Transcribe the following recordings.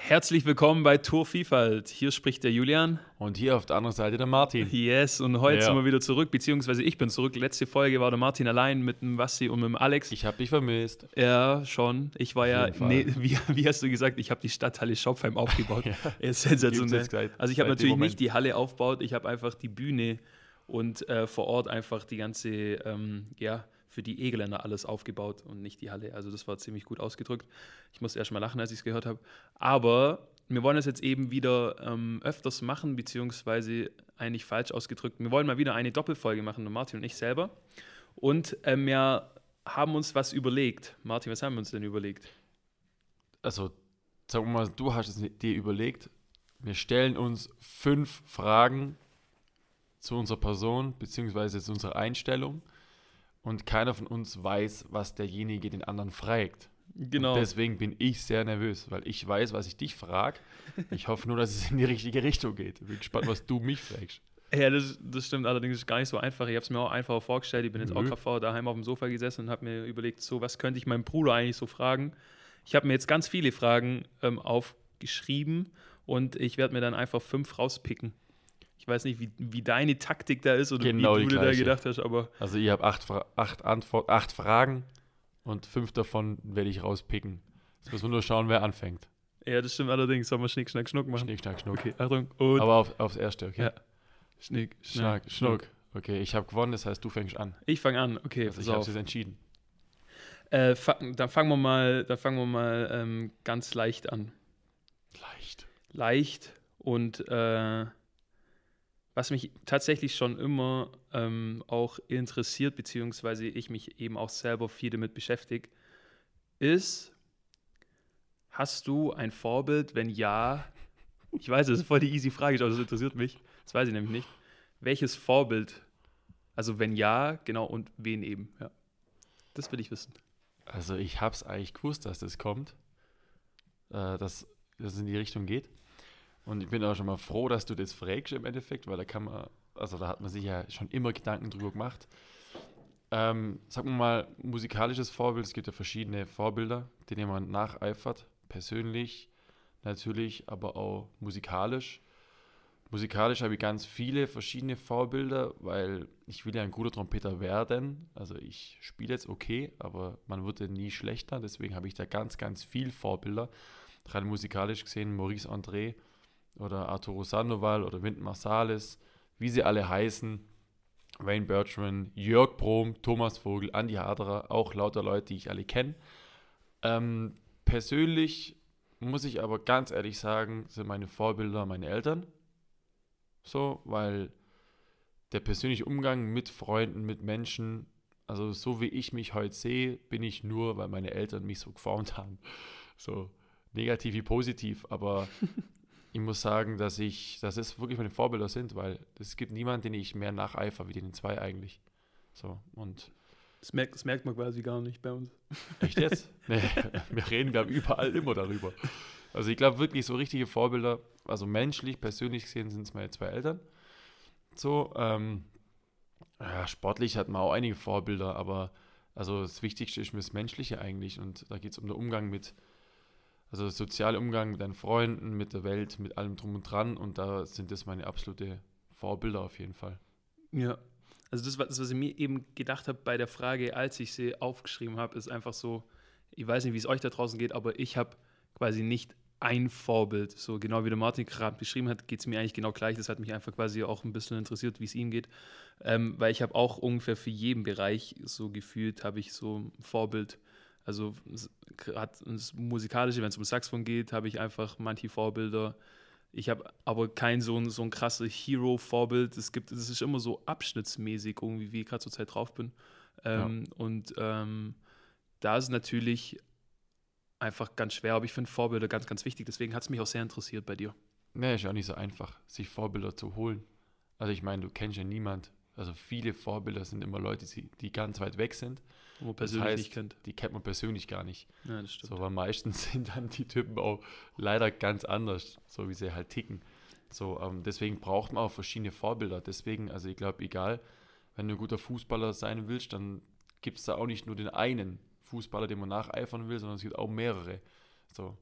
Herzlich willkommen bei Tour Vielfalt. Hier spricht der Julian. Und hier auf der anderen Seite der Martin. Yes, und heute sind wir wieder zurück, beziehungsweise ich bin zurück. Letzte Folge war der Martin allein mit dem Basti und mit dem Alex. Ich habe dich vermisst. Ja, schon. Ich war wie hast du gesagt, ich habe die Stadthalle Schopfheim aufgebaut. Ja. Sensationell. Also ich habe natürlich nicht die Halle aufgebaut, ich habe einfach die Bühne und vor Ort einfach die ganze, für die Egeländer alles aufgebaut und nicht die Halle. Also das war ziemlich gut ausgedrückt. Ich musste erst mal lachen, als ich es gehört habe. Aber wir wollen es jetzt eben wieder öfters machen, beziehungsweise eigentlich falsch ausgedrückt. Wir wollen mal wieder eine Doppelfolge machen, Martin und ich selber. Und wir haben uns was überlegt. Martin, was haben wir uns denn überlegt? Also, sagen wir mal, du hast es dir überlegt. Wir stellen uns 5 Fragen zu unserer Person, beziehungsweise zu unserer Einstellung. Und keiner von uns weiß, was derjenige den anderen fragt. Genau. Und deswegen bin ich sehr nervös, weil ich weiß, was ich dich frage. Ich hoffe nur, dass es in die richtige Richtung geht. Ich bin gespannt, was du mich fragst. Ja, das stimmt allerdings, ist gar nicht so einfach. Ich habe es mir auch einfacher vorgestellt. Ich bin jetzt auch gerade daheim auf dem Sofa gesessen und habe mir überlegt, so was könnte ich meinem Bruder eigentlich so fragen. Ich habe mir jetzt ganz viele Fragen aufgeschrieben und ich werde mir dann einfach 5 rauspicken. Ich weiß nicht, wie deine Taktik da ist oder genau wie du dir da gedacht hast, aber... Also ich habe 8 Fragen und 5 davon werde ich rauspicken. Jetzt müssen wir nur schauen, wer anfängt. Ja, das stimmt allerdings. Sollen wir Schnick, Schnack, Schnuck machen? Schnick, Schnack, Schnuck. Okay, Achtung. Und aber aufs Erste, okay? Ja. Schnick, Schnack, Schnuck. Okay, ich habe gewonnen, das heißt, du fängst an. Ich fange an, okay. Also ich habe es jetzt entschieden. Dann fangen wir mal ganz leicht an. Leicht und was mich tatsächlich schon immer auch interessiert, beziehungsweise ich mich eben auch selber viel damit beschäftige, ist, hast du ein Vorbild? Wenn ja, ich weiß, das ist voll die easy Frage, aber das interessiert mich, das weiß ich nämlich nicht. Welches Vorbild? Also wenn ja, genau, und wen eben? Ja. Das will ich wissen. Also ich habe es eigentlich gewusst, dass das kommt, dass es in die Richtung geht. Und ich bin auch schon mal froh, dass du das fragst im Endeffekt, weil da hat man sich ja schon immer Gedanken drüber gemacht. Sagen wir mal, musikalisches Vorbild, es gibt ja verschiedene Vorbilder, denen man nacheifert, persönlich natürlich, aber auch musikalisch. Musikalisch habe ich ganz viele verschiedene Vorbilder, weil ich will ja ein guter Trompeter werden. Also ich spiele jetzt okay, aber man wird ja nie schlechter, deswegen habe ich da ganz, ganz viele Vorbilder. Rein musikalisch gesehen Maurice André, oder Arturo Sandoval oder Wynton Marsalis, wie sie alle heißen, Wayne Bertrand, Jörg Brohm, Thomas Vogel, Andi Haderer, auch lauter Leute, die ich alle kenne. Persönlich muss ich aber ganz ehrlich sagen, sind meine Vorbilder meine Eltern. So, weil der persönliche Umgang mit Freunden, mit Menschen, also so wie ich mich heute sehe, bin ich nur, weil meine Eltern mich so geformt haben. So negativ wie positiv, aber ich muss sagen, dass es wirklich meine Vorbilder sind, weil es gibt niemanden, den ich mehr nacheifere wie den 2 eigentlich. So, und das merkt man quasi gar nicht bei uns. echt jetzt? Nee, wir reden, glaube ich, überall immer darüber. Also ich glaube wirklich, so richtige Vorbilder, also menschlich, persönlich gesehen, sind es meine 2 Eltern. So, sportlich hat man auch einige Vorbilder, aber also das Wichtigste ist mir das Menschliche eigentlich, und da geht es um den Umgang also der soziale Umgang mit deinen Freunden, mit der Welt, mit allem drum und dran, und da sind das meine absolute Vorbilder auf jeden Fall. Ja, also das, was ich mir eben gedacht habe bei der Frage, als ich sie aufgeschrieben habe, ist einfach so, ich weiß nicht, wie es euch da draußen geht, aber ich habe quasi nicht ein Vorbild. So genau wie der Martin gerade beschrieben hat, geht es mir eigentlich genau gleich. Das hat mich einfach quasi auch ein bisschen interessiert, wie es ihm geht, weil ich habe auch ungefähr für jeden Bereich so gefühlt, habe ich so ein Vorbild. Also gerade das Musikalische, wenn es um Saxophon geht, habe ich einfach manche Vorbilder. Ich habe aber kein so ein krasses Hero-Vorbild. Es ist immer so abschnittsmäßig irgendwie, wie ich gerade zur Zeit drauf bin. Und da ist es natürlich einfach ganz schwer, aber ich finde Vorbilder ganz, ganz wichtig. Deswegen hat es mich auch sehr interessiert bei dir. Nee, ist ja auch nicht so einfach, sich Vorbilder zu holen. Also ich meine, du kennst ja niemand. Also viele Vorbilder sind immer Leute, die ganz weit weg sind. Wo man persönlich nicht kennt. Die kennt man persönlich gar nicht. Ja, das stimmt. So, aber meistens sind dann die Typen auch leider ganz anders, so wie sie halt ticken. So, deswegen braucht man auch verschiedene Vorbilder. Deswegen, also ich glaube, egal, wenn du ein guter Fußballer sein willst, dann gibt es da auch nicht nur den einen Fußballer, den man nacheifern will, sondern es gibt auch mehrere. So.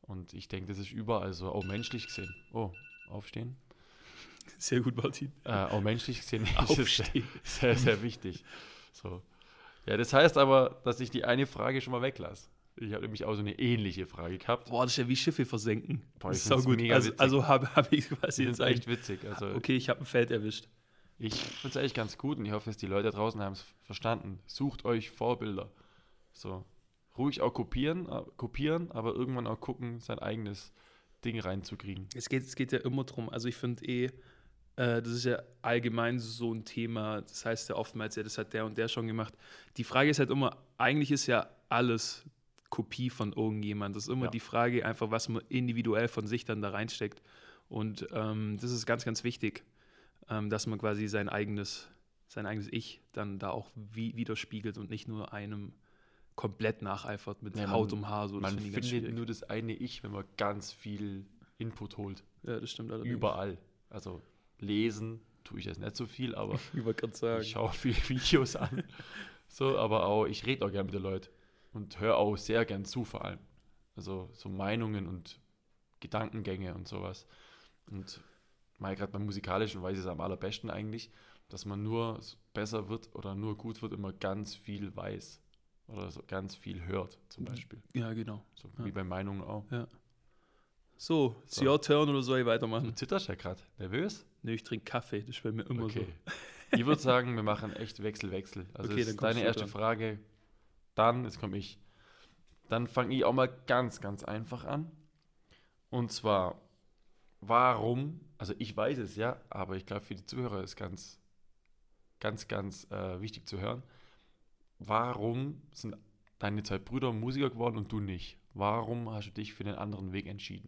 Und ich denke, das ist überall so, auch menschlich gesehen. Oh, aufstehen. Sehr gut, Martin. Auch menschlich gesehen ist es Aufstehen. sehr, sehr wichtig. So. Ja, das heißt aber, dass ich die eine Frage schon mal weglasse. Ich habe nämlich auch so eine ähnliche Frage gehabt. Boah, das ist ja wie Schiffe versenken. Boah, Das ich ist sau find's gut. mega witzig. Also hab ich Ich quasi finde jetzt es echt witzig. Also okay, ich habe ein Feld erwischt. ich finde es eigentlich ganz gut und ich hoffe, dass die Leute da draußen haben es verstanden. Sucht euch Vorbilder. So. Ruhig auch kopieren, aber irgendwann auch gucken, sein eigenes Ding reinzukriegen. Es geht ja immer drum. Also ich finde das ist ja allgemein so ein Thema. Das heißt ja oftmals, ja, das hat der und der schon gemacht. Die Frage ist halt immer, eigentlich ist ja alles Kopie von irgendjemand. Das ist immer Ja. die Frage einfach, was man individuell von sich dann da reinsteckt. Und das ist ganz, ganz wichtig, dass man quasi sein eigenes Ich dann da auch widerspiegelt und nicht nur einem komplett nacheifert mit Ja, Haut um Haar. So. Das Man finde ich ganz findet schwierig. nur das eine Ich, wenn man ganz viel Input holt. Ja, das stimmt allerdings. Überall. Also lesen tue ich jetzt nicht so viel, aber Ich wollte gerade sagen. ich schaue viele Videos an. So, aber auch, ich rede auch gerne mit den Leuten und höre auch sehr gern zu vor allem. Also so Meinungen und Gedankengänge und sowas. Und mal gerade beim Musikalischen weiß ich es am allerbesten eigentlich, dass man nur besser wird oder nur gut wird, wenn man ganz viel weiß. Oder so ganz viel hört, zum Beispiel. Ja, genau. So Ja. wie bei Meinungen auch. So, it's So. your turn oder soll ich Du weitermachen? zitterst ja gerade. Nervös? Nö, ich trinke Kaffee, das ist bei mir immer Okay. Ich würde sagen, wir machen echt Wechsel. Also Okay, das dann ist kommst deine du erste dran. Frage. Dann, jetzt komme ich. Dann fange ich auch mal ganz, ganz einfach an. Und zwar, warum, also ich weiß es ja, aber ich glaube für die Zuhörer ist ganz, ganz, ganz wichtig zu hören. Warum sind deine zwei Brüder Musiker geworden und du nicht? Warum hast du dich für den anderen Weg entschieden?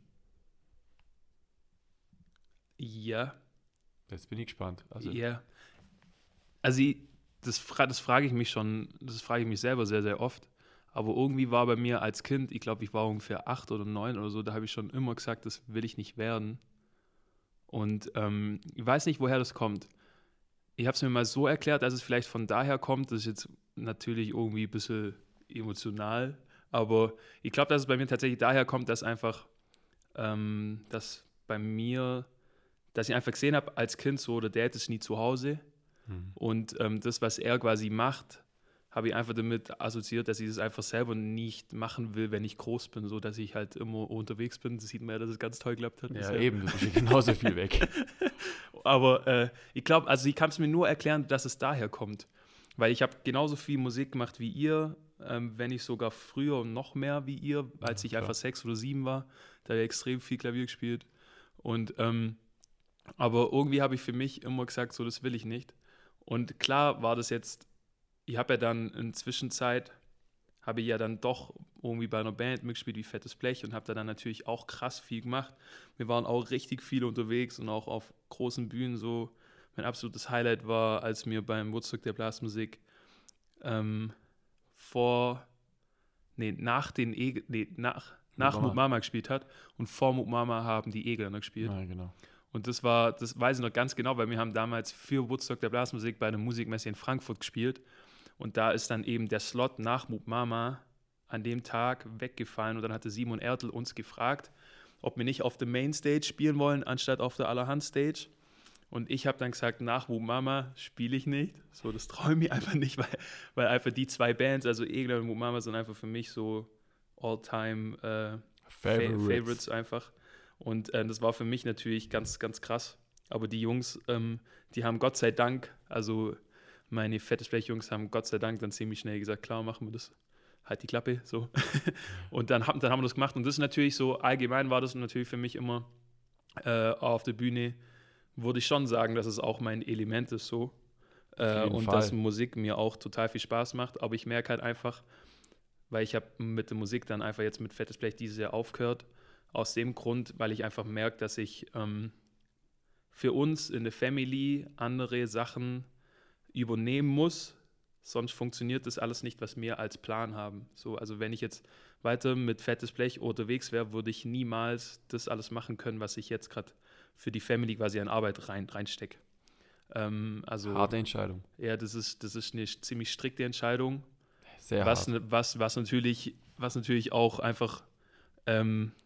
so. Ja, Jetzt bin ich gespannt. Also, ja. Also das frage ich mich schon, das frage ich mich selber sehr, sehr oft. Aber irgendwie war bei mir als Kind, ich glaube, ich war ungefähr 8 oder 9 oder so, da habe ich schon immer gesagt, das will ich nicht werden. Und ich weiß nicht, woher das kommt. Ich habe es mir mal so erklärt, dass es vielleicht von daher kommt. Das ist jetzt natürlich irgendwie ein bisschen emotional. Aber ich glaube, dass es bei mir tatsächlich daher kommt, dass einfach, dass bei mir, dass ich einfach gesehen habe, als Kind so, der Dad ist nie zu Hause. Und das, was er quasi macht, habe ich einfach damit assoziiert, dass ich das einfach selber nicht machen will, wenn ich groß bin, so dass ich halt immer unterwegs bin. Das sieht man ja, dass es ganz toll geklappt hat. ja, bisher. eben, du bist ja genauso viel weg. Aber ich glaube, also ich kann es mir nur erklären, dass es daher kommt. Weil ich habe genauso viel Musik gemacht wie ihr, wenn nicht sogar früher und noch mehr wie ihr, als ich klar. einfach 6 oder 7 war. Da habe ich extrem viel Klavier gespielt. Und aber irgendwie habe ich für mich immer gesagt, so das will ich nicht. Und klar war das jetzt, ich habe ja dann in Zwischenzeit, habe ich ja dann doch irgendwie bei einer Band mitgespielt wie Fettes Blech und habe da dann natürlich auch krass viel gemacht. Wir waren auch richtig viel unterwegs und auch auf großen Bühnen so. Mein absolutes Highlight war, als wir beim Woodstock der Blasmusik nach Mut Mama gespielt hat und vor Mut Mama haben die Egländer gespielt. Ja, genau. Und das weiß ich noch ganz genau, weil wir haben damals für Woodstock der Blasmusik bei einer Musikmesse in Frankfurt gespielt. Und da ist dann eben der Slot nach Mut Mama an dem Tag weggefallen. Und dann hatte Simon Ertl uns gefragt, ob wir nicht auf der Mainstage spielen wollen, anstatt auf der Allerhand-Stage. Und ich habe dann gesagt, nach Mut Mama spiele ich nicht. So, das träume ich einfach nicht, weil einfach die zwei Bands, also Egler und Mut Mama, sind einfach für mich so All-Time Favorites einfach. Und das war für mich natürlich ganz, ganz krass. Aber die Jungs, die haben Gott sei Dank, also meine Fettes Blech-Jungs haben Gott sei Dank dann ziemlich schnell gesagt, klar, machen wir das. Halt die Klappe, so. Und dann haben wir das gemacht. Und das ist natürlich so, allgemein war das natürlich für mich immer auf der Bühne, würde ich schon sagen, dass es auch mein Element ist, so. Und Fall. dass Musik mir auch total viel Spaß macht. Aber ich merke halt einfach, weil ich habe mit der Musik dann einfach jetzt mit Fettes Blech dieses Jahr aufgehört, aus dem Grund, weil ich einfach merke, dass ich für uns in der Family andere Sachen übernehmen muss, sonst funktioniert das alles nicht, was wir als Plan haben. So, also wenn ich jetzt weiter mit Fettes Blech unterwegs wäre, würde ich niemals das alles machen können, was ich jetzt gerade für die Family quasi an Arbeit reinstecke. Also, Harte Entscheidung. ja, das ist eine ziemlich strikte Entscheidung. Sehr hart. Was natürlich auch einfach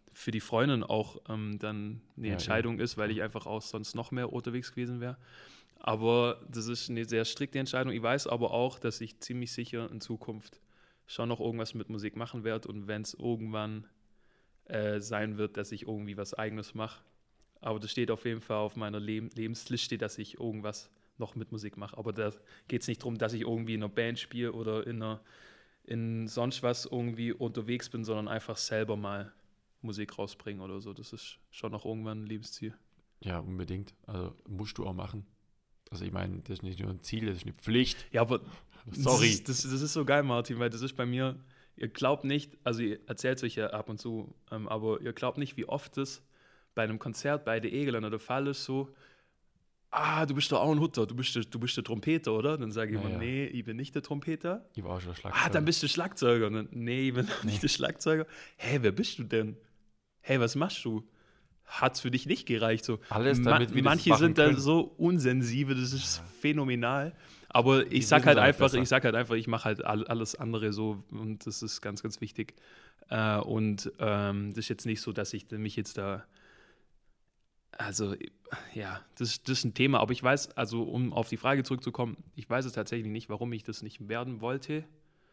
für die Freundin auch dann eine Ja, Entscheidung ist, weil ich einfach auch sonst noch mehr unterwegs gewesen wäre. Aber das ist eine sehr strikte Entscheidung. Ich weiß aber auch, dass ich ziemlich sicher in Zukunft schon noch irgendwas mit Musik machen werde und wenn es irgendwann sein wird, dass ich irgendwie was Eigenes mache. Aber das steht auf jeden Fall auf meiner Lebensliste, dass ich irgendwas noch mit Musik mache. Aber da geht es nicht darum, dass ich irgendwie in einer Band spiele oder in sonst was irgendwie unterwegs bin, sondern einfach selber mal Musik rausbringen oder so. Das ist schon noch irgendwann ein Lebensziel. Ja, unbedingt. Also musst du auch machen. Also ich meine, das ist nicht nur ein Ziel, das ist eine Pflicht. Ja, aber Sorry. das ist so geil, Martin, weil das ist bei mir, ihr glaubt nicht, also ihr erzählt es euch ja ab und zu, aber ihr glaubt nicht, wie oft das bei einem Konzert bei der Egeländer der Fall ist, so, du bist doch auch ein Hutter, du bist der Trompeter, oder? Dann sage ich immer, Ja. nee, ich bin nicht der Trompeter. Ich war auch schon Schlagzeuger. Dann bist du Schlagzeuger. Und dann, nee, ich bin nicht der Schlagzeuger. Hey, wer bist du denn? Hey, was machst du? Hat's für dich nicht gereicht? So. Alles damit wir das Manche machen sind da können. so unsensibel, das ist phänomenal. Aber Die ich sag wissen halt es halt einfach, besser. ich mache halt alles andere so und das ist ganz, ganz wichtig. Das ist jetzt nicht so, dass ich mich jetzt da, also ja, das ist ein Thema, aber ich weiß, also um auf die Frage zurückzukommen, ich weiß es tatsächlich nicht, warum ich das nicht werden wollte.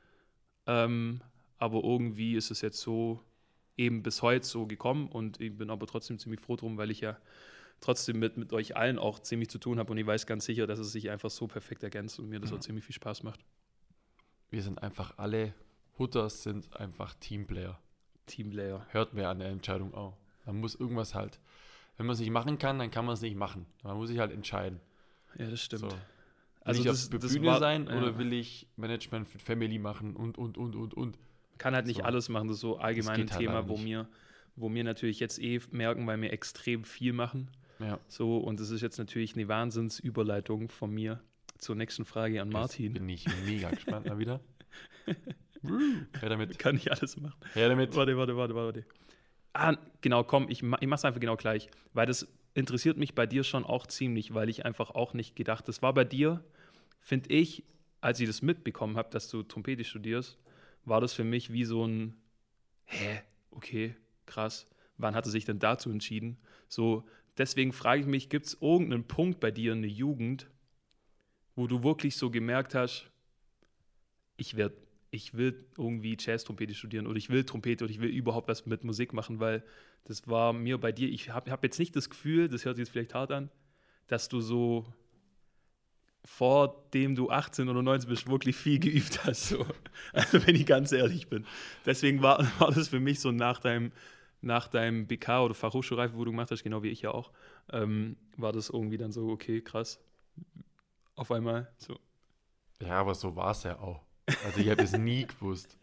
Aber irgendwie ist es jetzt so eben bis heute so gekommen und ich bin aber trotzdem ziemlich froh drum, weil ich ja trotzdem mit euch allen auch ziemlich zu tun habe und ich weiß ganz sicher, dass es sich einfach so perfekt ergänzt und mir das auch ziemlich viel Spaß macht. Wir sind einfach alle, Hutters sind einfach Teamplayer. Teamplayer. Hört mir an der Entscheidung auch. Man muss irgendwas halt, wenn man es nicht machen kann, dann kann man es nicht machen. Man muss sich halt entscheiden. Ja, das stimmt. So. Will Also ich auf der Bühne sein oder ja. will ich Management für Family machen und. Kann halt nicht So. alles machen, das ist so allgemein ein geht halt Thema, leider wo wir natürlich jetzt merken, weil wir extrem viel machen. Ja. So, und das ist jetzt natürlich eine Wahnsinnsüberleitung von mir zur nächsten Frage an Martin. Jetzt bin ich mega gespannt mal wieder. Her damit. Kann ich alles machen. Her damit. Warte. Genau, komm, ich mach's einfach genau gleich, weil das interessiert mich bei dir schon auch ziemlich, weil ich einfach auch nicht gedacht, das war bei dir, finde ich, als ich das mitbekommen habe, dass du Trompete studierst, war das für mich wie so ein, okay, krass, wann hat er sich denn dazu entschieden? So, deswegen frage ich mich, gibt es irgendeinen Punkt bei dir in der Jugend, wo du wirklich so gemerkt hast, ich will irgendwie Jazz-Trompete studieren oder ich will Trompete oder ich will überhaupt was mit Musik machen, weil das war mir bei dir, ich hab jetzt nicht das Gefühl, das hört sich jetzt vielleicht hart an, dass du so vor dem du 18 oder 19 bist, wirklich viel geübt hast. So. Also wenn ich ganz ehrlich bin. Deswegen war das für mich so nach deinem BK oder Fachhochschulreife, wo du gemacht hast, genau wie ich ja auch, war das irgendwie dann so, okay, krass. Auf einmal so. Ja, aber so war es ja auch. Also ich habe es nie gewusst,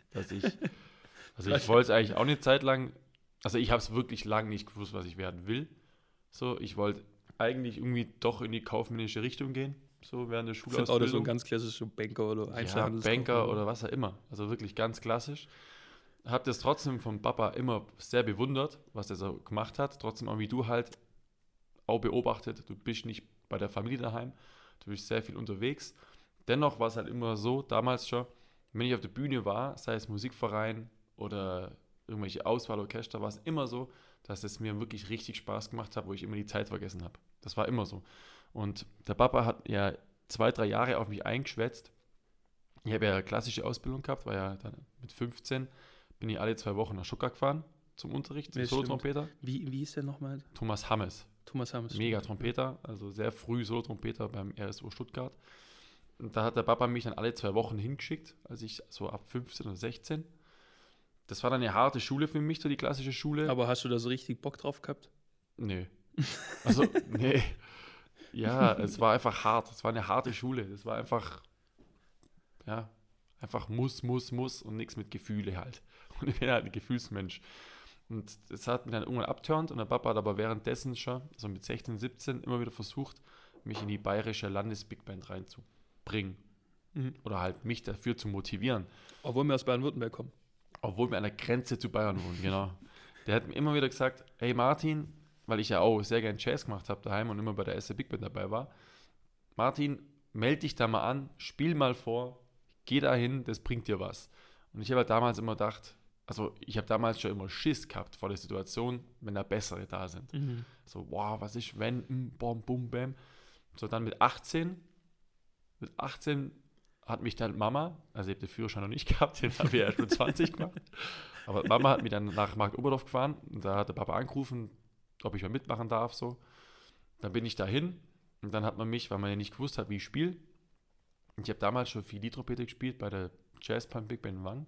ich wollte es eigentlich auch eine Zeit lang, also ich habe es wirklich lange nicht gewusst, was ich werden will. So, ich wollte eigentlich irgendwie doch in die kaufmännische Richtung gehen, so während der Ich finde auch Schulausbildung. das so ein ganz klassischer Banker oder Ja, Einzelhandelskaufmann. Banker oder was auch immer. Also wirklich ganz klassisch. Habe das trotzdem vom Papa immer sehr bewundert, was er so gemacht hat. Trotzdem auch wie du halt auch beobachtet, du bist nicht bei der Familie daheim, du bist sehr viel unterwegs. Dennoch war es halt immer so, damals schon, wenn ich auf der Bühne war, sei es Musikverein oder irgendwelche Auswahlorchester, war es immer so, dass es mir wirklich richtig Spaß gemacht hat, wo ich immer die Zeit vergessen habe. Das war immer so. Und der Papa hat ja 2-3 Jahre auf mich eingeschwätzt. Ich habe ja eine klassische Ausbildung gehabt, war ja dann mit 15, bin ich alle 2 Wochen nach Stuttgart gefahren zum Unterricht, zum Ja, Solo-Trompeter. Wie ist der nochmal? Thomas Hammes, Thomas Hammes. mega Trompeter, also sehr früh Solo-Trompeter beim RSO Stuttgart. Und da hat der Papa mich dann alle 2 Wochen hingeschickt, als ich so ab 15 oder 16. Das war dann eine harte Schule für mich, so die klassische Schule. Aber hast du da so richtig Bock drauf gehabt? Nee. Also, nee. Ja, es war einfach hart. Es war eine harte Schule. Es war einfach, ja, einfach muss und nichts mit Gefühle halt. Und ich bin halt ein Gefühlsmensch. Und das hat mich dann irgendwann abturnt und der Papa hat aber währenddessen schon, so mit 16, 17, immer wieder versucht, mich in die bayerische Landesbigband reinzubringen. Oder halt mich dafür zu motivieren. Obwohl wir aus Baden-Württemberg kommen. Obwohl wir an der Grenze zu Bayern wohnen, genau. Der hat mir immer wieder gesagt, hey Martin, weil ich ja auch sehr gern Jazz gemacht habe daheim und immer bei der SC Big Band dabei war, Martin, melde dich da mal an, spiel mal vor, geh da hin, das bringt dir was. Und ich habe halt damals immer gedacht, also ich habe damals schon immer Schiss gehabt vor der Situation, wenn da bessere da sind. So, wow, was ist, wenn, bom, bum, bam. So, dann mit 18 hat mich dann Mama, also ich habe den Führerschein noch nicht gehabt, den habe ich erst mit 20 gemacht, aber Mama hat mich dann nach Marktoberdorf gefahren und da hat der Papa angerufen, ob ich mal mitmachen darf, so. Dann bin ich dahin und dann hat man mich, weil man ja nicht gewusst hat, wie ich spiele, ich habe damals schon viel Liedtrompete gespielt bei der Jazz Punk Big Band in Wang,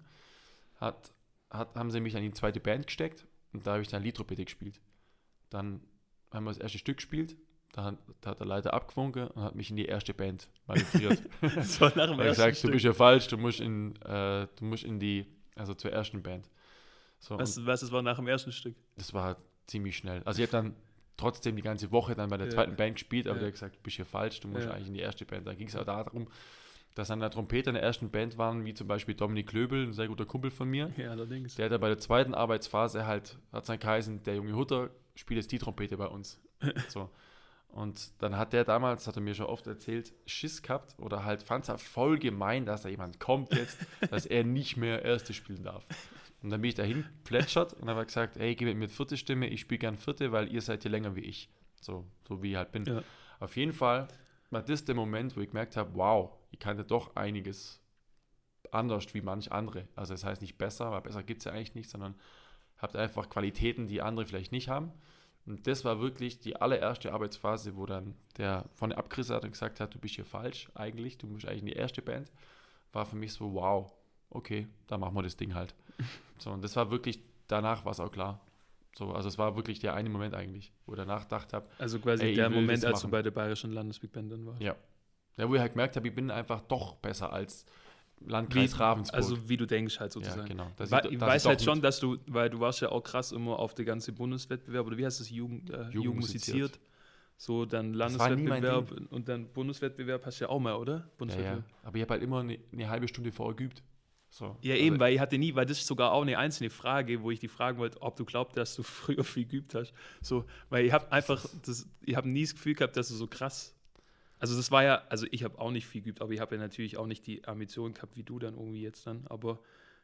haben sie mich dann in die zweite Band gesteckt und da habe ich dann Liedtrompete gespielt. Dann haben wir das erste Stück gespielt, da hat der Leiter abgewunken und hat mich in die erste Band manövriert. Das war nach dem Er hat ersten gesagt, Stück. du bist ja falsch, du musst in die, also zur ersten Band. So, Was, das war nach dem ersten Stück? das war ziemlich schnell. Also ich habe dann trotzdem die ganze Woche dann bei der zweiten Band gespielt, aber der hat gesagt, du bist hier falsch, du musst eigentlich in die erste Band. Da ging es auch darum, dass an der Trompete in der ersten Band waren, wie zum Beispiel Dominik Löbel, ein sehr guter Kumpel von mir. Ja, allerdings. Der hat ja bei der zweiten Arbeitsphase halt, hat sein geheißen, der junge Hutter spielt jetzt die Trompete bei uns. So. Und dann hat er mir schon oft erzählt, Schiss gehabt oder halt fand es voll gemein, dass da jemand kommt jetzt, dass er nicht mehr Erste spielen darf. Und dann bin ich dahin plätschert und habe gesagt, hey, gib mir vierte Stimme, ich spiele gern vierte, weil ihr seid hier länger wie ich. So wie ich halt bin. Ja. Auf jeden Fall war das der Moment, wo ich gemerkt habe, wow, ich kannte doch einiges anders wie manch andere. Also das heißt nicht besser, weil besser gibt es ja eigentlich nicht, sondern habt einfach Qualitäten, die andere vielleicht nicht haben. Und das war wirklich die allererste Arbeitsphase, wo dann der von der Abgriss hat und gesagt hat, du bist hier falsch eigentlich, du musst eigentlich in die erste Band. War für mich so, wow, okay, dann machen wir das Ding halt. So, und das war wirklich, danach war es auch klar. So, also es war wirklich der eine Moment eigentlich, wo ich danach gedacht habe, Also quasi ey, der ich will Moment, das als du machen. bei der Bayerischen Landesbig Band dann warst. Ja. Ja, wo ich halt gemerkt habe, ich bin einfach doch besser als Landkreis Ravensburg. Also wie du denkst halt sozusagen. ja, genau. Ich weiß halt schon, dass du, weil du warst ja auch krass immer auf der ganzen Bundeswettbewerb, oder wie heißt das, Jugend musiziert. So dann war nie mein Landeswettbewerb und dann Bundeswettbewerb hast du ja auch mal, oder? ja. Bundeswettbewerb. Aber ich habe halt immer eine halbe Stunde vorher geübt. So. Ja, eben, weil ich hatte nie, weil das ist sogar auch eine einzelne Frage, wo ich die fragen wollte, ob du glaubst, dass du früher viel geübt hast. So, weil ich habe einfach, ich habe nie das Gefühl gehabt, dass du so krass. Also das war ja, also ich habe auch nicht viel geübt, aber ich habe ja natürlich auch nicht die Ambition gehabt, wie du dann irgendwie jetzt dann. Aber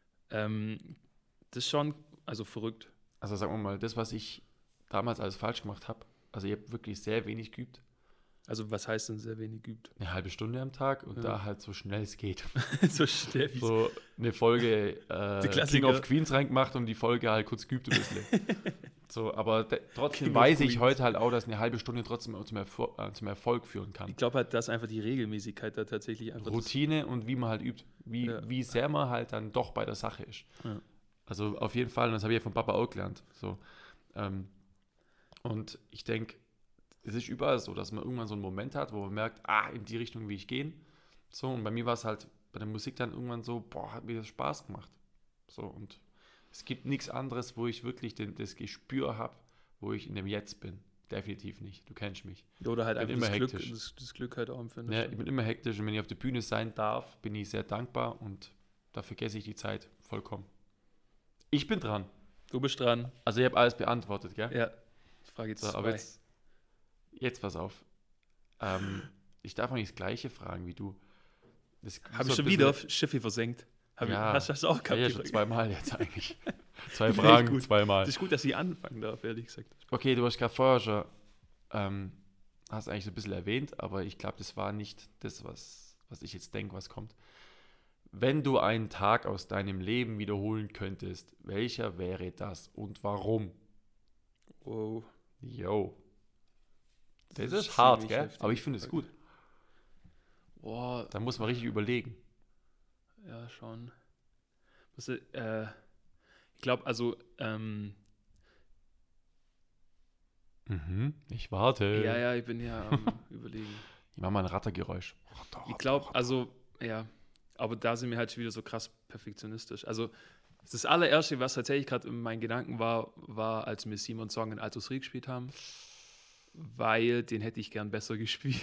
das ist schon, also verrückt. Also sagen wir mal, das, was ich damals alles falsch gemacht habe, also ich habe wirklich sehr wenig geübt. Also was heißt denn sehr wenig geübt? Eine halbe Stunde am Tag und da halt so schnell es geht. So schnell wie So eine Folge King of Queens reingemacht und die Folge halt kurz geübt ein bisschen. So, aber trotzdem King of weiß ich Queens. heute halt auch, dass eine halbe Stunde trotzdem auch zum Erfolg führen kann. Ich glaube halt, dass einfach die Regelmäßigkeit da tatsächlich einfach Routine und wie man halt übt. Wie sehr man halt dann doch bei der Sache ist. Ja. Also auf jeden Fall, und das habe ich ja von Papa auch gelernt. So. Und ich denke, es ist überall so, dass man irgendwann so einen Moment hat, wo man merkt, in die Richtung will ich gehen. So, und bei mir war es halt bei der Musik dann irgendwann so, hat mir das Spaß gemacht. So, und es gibt nichts anderes, wo ich wirklich das Gespür habe, wo ich in dem Jetzt bin. Definitiv nicht. Du kennst mich. Oder halt Ich bin einfach immer das Glück, hektisch. das Glück halt auch empfinden. Ja, ich bin immer hektisch und wenn ich auf der Bühne sein darf, bin ich sehr dankbar und da vergesse ich die Zeit vollkommen. Ich bin dran. Du bist dran. Also ich habe alles beantwortet, gell? Ja. Frage jetzt So, aber jetzt pass auf. Ich darf nicht das Gleiche fragen wie du. Habe ich schon wieder Schiffe versenkt? Hast du das auch gehabt? Ja, schon zweimal jetzt eigentlich. Zwei Finde ich Fragen, gut. zweimal. Das ist gut, dass ich anfangen darf, ehrlich gesagt. Okay, du hast gerade vorher schon, hast eigentlich so ein bisschen erwähnt, aber ich glaube, das war nicht das, was ich jetzt denke, was kommt. Wenn du einen Tag aus deinem Leben wiederholen könntest, welcher wäre das und warum? Wow. Yo. Das ist ziemlich hart, gell? heftig. Aber ich finde es gut. Boah, Da muss man richtig überlegen. ja, schon. Ich glaube, also, Ich warte. ja, ich bin ja am Überlegen. Ich mache mal ein Rattergeräusch. Ich glaube, also, ja, aber da sind wir halt schon wieder so krass perfektionistisch. Also, das allererste, was tatsächlich gerade in meinen Gedanken war, als wir Simon Song in Altus Ried gespielt haben, weil den hätte ich gern besser gespielt.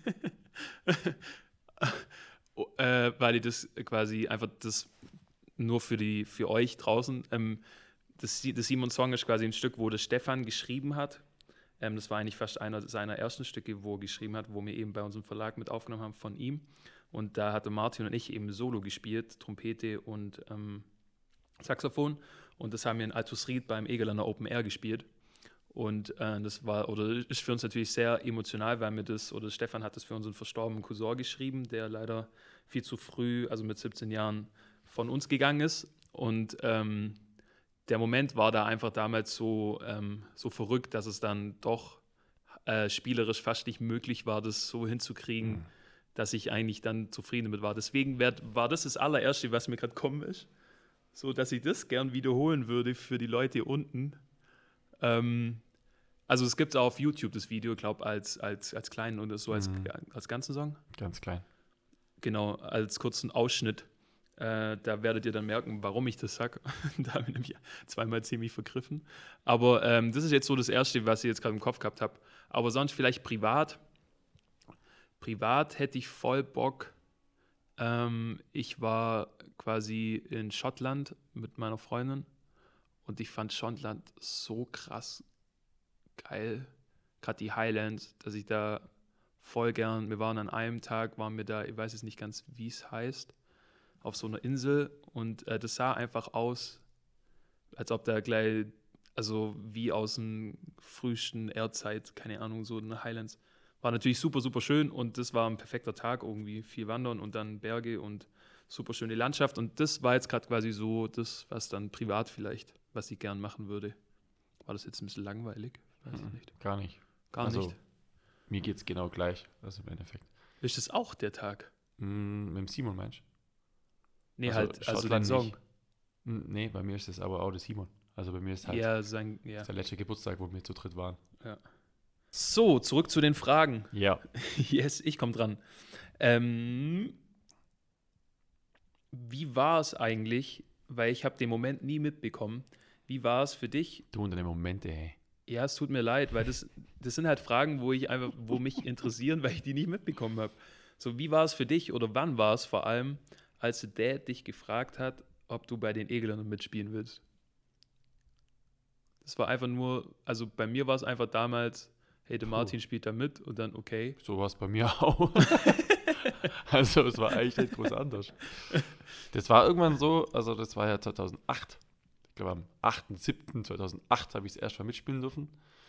Weil ich das quasi einfach das nur für euch draußen, das Simon Song ist quasi ein Stück, wo das Stefan geschrieben hat. Das war eigentlich fast einer seiner ersten Stücke, wo er geschrieben hat, wo wir eben bei unserem Verlag mit aufgenommen haben von ihm. Und da hatte Martin und ich eben Solo gespielt, Trompete und Saxophon. Und das haben wir in Altusried beim Egerländer Open Air gespielt. Und das war, oder ist für uns natürlich sehr emotional, weil Stefan hat das für unseren verstorbenen Cousin geschrieben, der leider viel zu früh, also mit 17 Jahren, von uns gegangen ist. Und der Moment war da einfach damals so verrückt, dass es dann doch spielerisch fast nicht möglich war, das so hinzukriegen, dass ich eigentlich dann zufrieden damit war. Deswegen war das allererste, was mir gerade kommen ist, so dass ich das gern wiederholen würde für die Leute hier unten. Also es gibt auch auf YouTube das Video, glaube als kleinen oder so als ganzen Song. Ganz klein. Genau, als kurzen Ausschnitt. Da werdet ihr dann merken, warum ich das sage. Da habe ich nämlich zweimal ziemlich vergriffen. Aber das ist jetzt so das Erste, was ich jetzt gerade im Kopf gehabt habe. Aber sonst vielleicht privat. Privat hätte ich voll Bock. Ich war quasi in Schottland mit meiner Freundin und ich fand Schottland so krass geil. Gerade die Highlands, dass ich da voll gern, wir waren an einem Tag, waren wir da, ich weiß jetzt nicht ganz, wie es heißt, auf so einer Insel und das sah einfach aus, als ob da gleich, also wie aus dem frühesten Erdzeit, keine Ahnung, so eine Highlands. War natürlich super, super schön und das war ein perfekter Tag, irgendwie viel Wandern und dann Berge und super schöne Landschaft und das war jetzt gerade quasi so das, was dann privat vielleicht, was ich gern machen würde. War das jetzt ein bisschen langweilig? Weiß ich nicht. Gar nicht. Gar also, nicht. Mir geht es genau gleich, also im Endeffekt. Ist das auch der Tag? Mit dem Simon, meinst du? Nee, also halt, also den Schottland Song. nicht. Nee, bei mir ist es aber auch der Simon. Also bei mir ist halt Ja, der letzte Geburtstag, wo wir zu dritt waren. Ja. So, zurück zu den Fragen. Ja. Yes, ich komme dran. Wie war es eigentlich, weil ich habe den Moment nie mitbekommen, wie war es für dich? Du und deine Momente, ey. Ja, es tut mir leid, weil das sind halt Fragen, wo mich interessieren, weil ich die nicht mitbekommen habe. So, wie war es für dich oder wann war es vor allem, als der Dad dich gefragt hat, ob du bei den Egeländern mitspielen willst? Das war einfach nur, also bei mir war es einfach damals, hey, der Martin spielt da mit und dann okay. So war es bei mir auch. Also es war eigentlich nicht groß anders. Das war irgendwann so, also das war ja 2008. Ich glaube am 8.7.2008 habe ich es erst mal mitspielen dürfen.